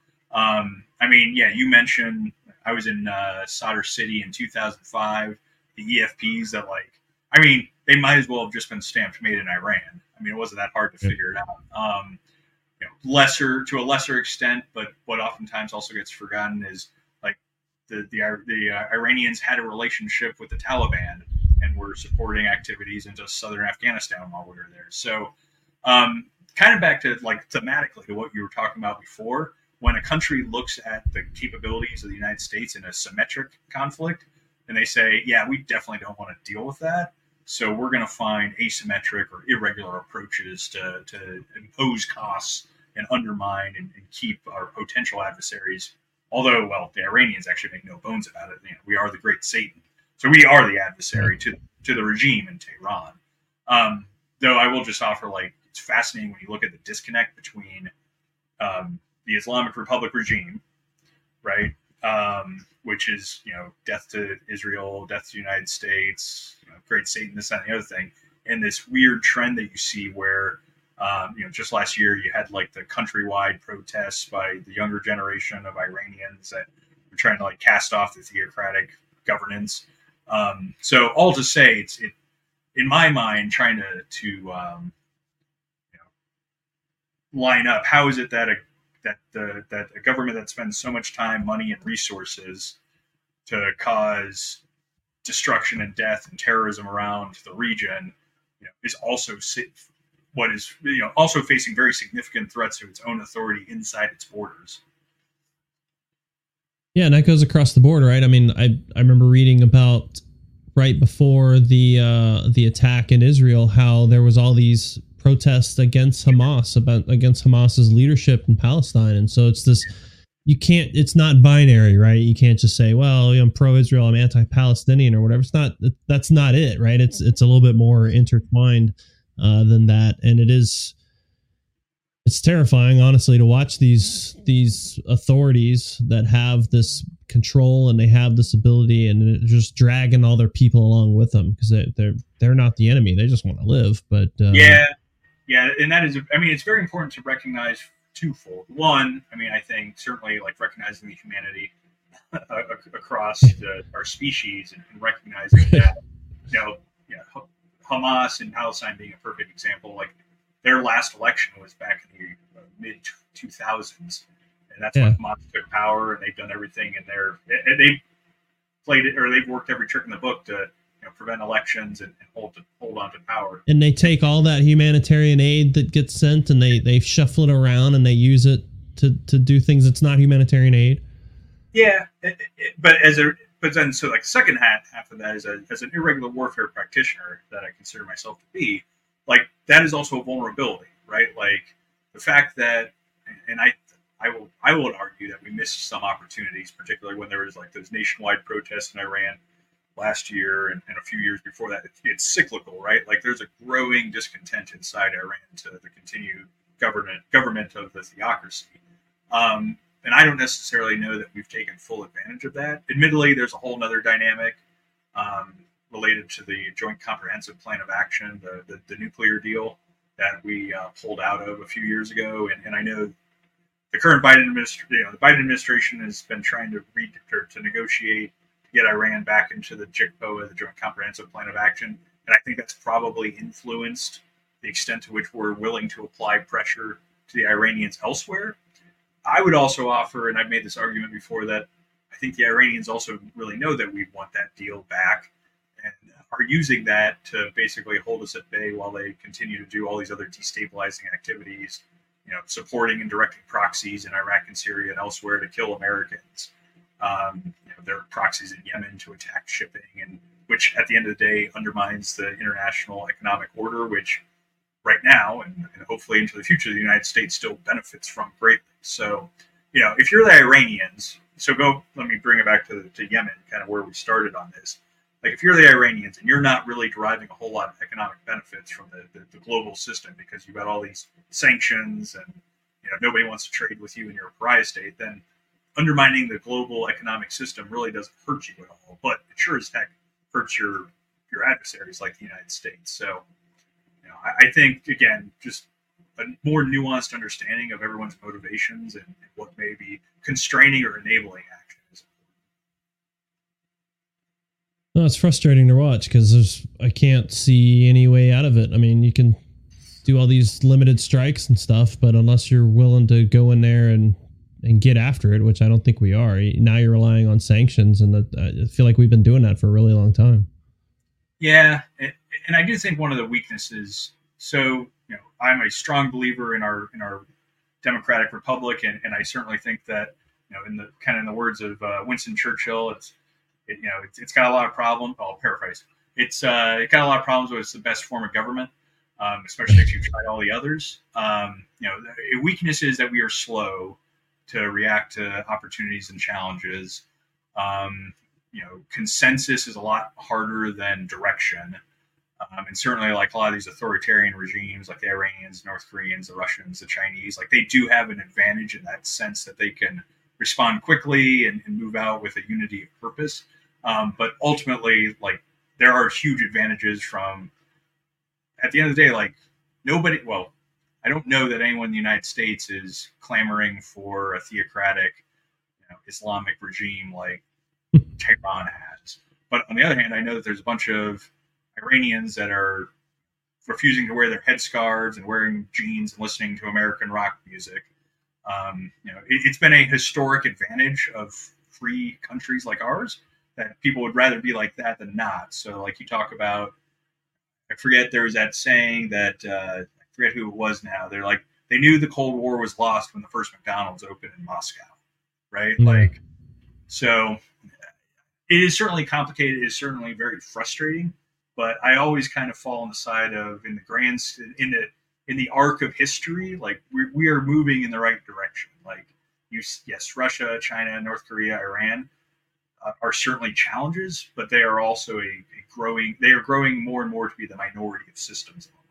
You mentioned I was in Sadr City in 2005. The EFPs that they might as well have just been stamped made in Iran. I mean, it wasn't that hard to figure it out. To a lesser extent, but what oftentimes also gets forgotten is like the Iranians had a relationship with the Taliban and were supporting activities into southern Afghanistan while we were there. So, kind of back to thematically to what you were talking about before, when a country looks at the capabilities of the United States in a symmetric conflict, and they say, yeah, we definitely don't want to deal with that. So we're going to find asymmetric or irregular approaches to impose costs and undermine and keep our potential adversaries. Although, the Iranians actually make no bones about it. We are the great Satan. So we are the adversary to the regime in Tehran. Though I will just offer, it's fascinating when you look at the disconnect between the Islamic Republic regime, right? Which is, death to Israel, death to the United States, great Satan, this, that, and the other thing. And this weird trend that you see where, just last year you had the countrywide protests by the younger generation of Iranians that were trying to cast off the theocratic governance. So all to say, it's in my mind trying to line up. How is it that a government that spends so much time, money, and resources to cause destruction and death and terrorism around the region, is also also facing very significant threats to its own authority inside its borders. Yeah, and that goes across the board, right? I mean, I remember reading about right before the attack in Israel, how there was all these protests against Hamas, against Hamas's leadership in Palestine. And so it's this, it's not binary, right? You can't just say, well, I'm pro-Israel, I'm anti-Palestinian or whatever. That's not it, right? It's a little bit more intertwined than that. And it's terrifying, honestly, to watch these authorities that have this control and they have this ability and just dragging all their people along with them because they're not the enemy. They just want to live. But yeah, and that is, it's very important to recognize twofold. One, I think certainly recognizing the humanity across our species and recognizing that, Hamas in Palestine being a perfect example, their last election was back in the mid 2000s, and that's when Hamas took power, and they've done everything in they've played it, or they've worked every trick in the book to prevent elections and hold on to power. And they take all that humanitarian aid that gets sent and they shuffle it around and they use it to do things that's not humanitarian aid. Yeah, but but then so like the second half of that is as an irregular warfare practitioner that I consider myself to be, like that is also a vulnerability, right? Like the fact that, and I will argue that we missed some opportunities, particularly when there was like those nationwide protests in Iran last year and a few years before that. It's cyclical, right? Like there's a growing discontent inside Iran to the continued government of the theocracy. And I don't necessarily know that we've taken full advantage of that. Admittedly, there's a whole nother dynamic related to the Joint Comprehensive Plan of Action, the nuclear deal that we pulled out of a few years ago. And I know the current Biden administration has been trying to negotiate to get Iran back into the JCPOA, the Joint Comprehensive Plan of Action. And I think that's probably influenced the extent to which we're willing to apply pressure to the Iranians elsewhere. I would also offer, and I've made this argument before, that I think the Iranians also really know that we want that deal back and are using that to basically hold us at bay while they continue to do all these other destabilizing activities, supporting and directing proxies in Iraq and Syria and elsewhere to kill Americans. There are proxies in Yemen to attack shipping, and which at the end of the day undermines the international economic order, which right now and hopefully into the future, the United States still benefits from greatly. So, if you're the Iranians, let me bring it back to Yemen, kind of where we started on this. Like, if you're the Iranians and you're not really deriving a whole lot of economic benefits from the global system because you've got all these sanctions and, nobody wants to trade with you in your pariah state, then undermining the global economic system really doesn't hurt you at all. But it sure as heck hurts your adversaries like the United States. So, I think, again, just a more nuanced understanding of everyone's motivations and what may be constraining or enabling actions. No, it's frustrating to watch because I can't see any way out of it. I mean, you can do all these limited strikes and stuff, but unless you're willing to go in there and get after it, which I don't think we are, now you're relying on sanctions, and I feel like we've been doing that for a really long time. Yeah, and I do think one of the weaknesses. So, I'm a strong believer in our democratic republic, and I certainly think that, in the words of Winston Churchill, it's got a lot of problems. I'll paraphrase. It got a lot of problems, but it's the best form of government, especially if you've tried all the others. A weakness is that we are slow to react to opportunities and challenges. Consensus is a lot harder than direction. And certainly, like a lot of these authoritarian regimes, like the Iranians, North Koreans, the Russians, the Chinese, like they do have an advantage in that sense that they can respond quickly and move out with a unity of purpose. But ultimately, like there are huge advantages from, at the end of the day, like I don't know that anyone in the United States is clamoring for a theocratic, Islamic regime like Tehran has. But on the other hand, I know that there's a bunch of Iranians that are refusing to wear their headscarves and wearing jeans and listening to American rock music. It's been a historic advantage of free countries like ours that people would rather be like that than not. So, like you talk about, I forget there was that saying that I forget who it was now. They're like they knew the Cold War was lost when the first McDonald's opened in Moscow, right? Mm-hmm. Like, so it is certainly complicated. It is certainly very frustrating. But I always kind of fall on the side of in the arc of history, like we are moving in the right direction. Like yes, Russia, China, North Korea, Iran are certainly challenges, but they are also they are growing more and more to be the minority of systems in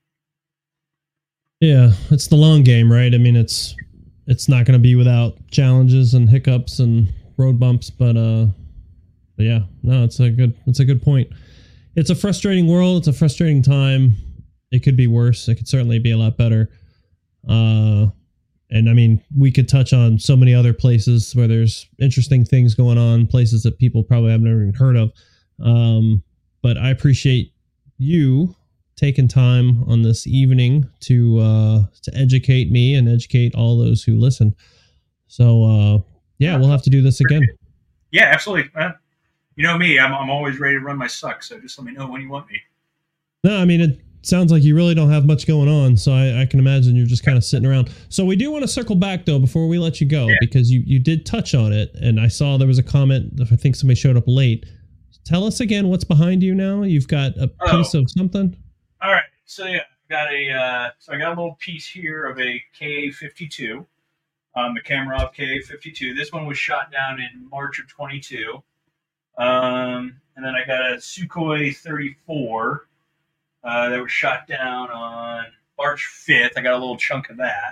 the world. Yeah, it's the long game, right? I mean, it's not going to be without challenges and hiccups and road bumps, but yeah, no, it's a good point. It's a frustrating world. It's a frustrating time. It could be worse. It could certainly be a lot better. And I mean, we could touch on so many other places where there's interesting things going on, places that people probably have never even heard of. But I appreciate you taking time on this evening to educate me and educate all those who listen. So, we'll have to do this again. Yeah, absolutely. You know me, I'm always ready to run my suck, so just let me know when you want me. No, I mean, sounds like you really don't have much going on, so I can imagine you're just kind of sitting around. So we do want to circle back though before we let you go, because you did touch on it, and I saw there was a comment. I think somebody showed up late. Tell us again what's behind you now. You've got a piece of something. All right, so yeah, I got a little piece here of a KA-52, the Kamarov KA-52. This one was shot down in March of 22. And then I got a Sukhoi 34 that was shot down on March 5th. I got a little chunk of that.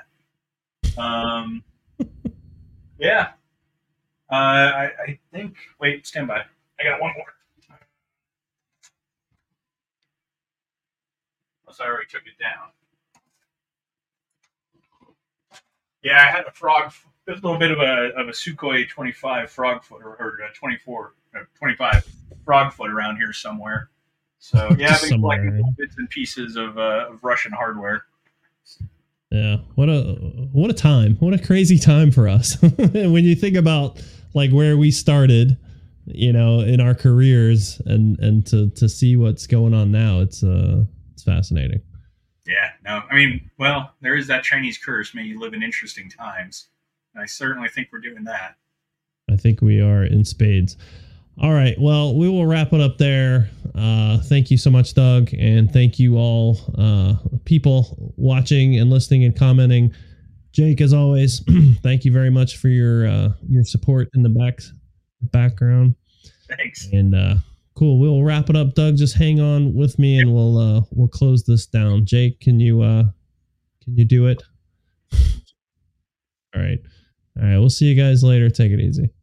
Yeah. I think. Wait, stand by. I got one more. Unless I already took it down. Yeah, I had a little bit of a Sukhoi 25 frog foot or 24, 25 frog foot around here somewhere. So yeah, I've been collecting bits and pieces of Russian hardware. Yeah, what a time! What a crazy time for us. When you think about like where we started, in our careers, and to see what's going on now, it's fascinating. Yeah, no, I mean, well, there is that Chinese curse. May you live in interesting times. And I certainly think we're doing that. I think we are in spades. All right. Well, we will wrap it up there. Thank you so much, Doug. And thank you all, people watching and listening and commenting. Jake, as always, thank you very much for your support in the background. Thanks. And, cool. We'll wrap it up. Doug, just hang on with me and we'll close this down. Jake, can you do it? All right. We'll see you guys later. Take it easy.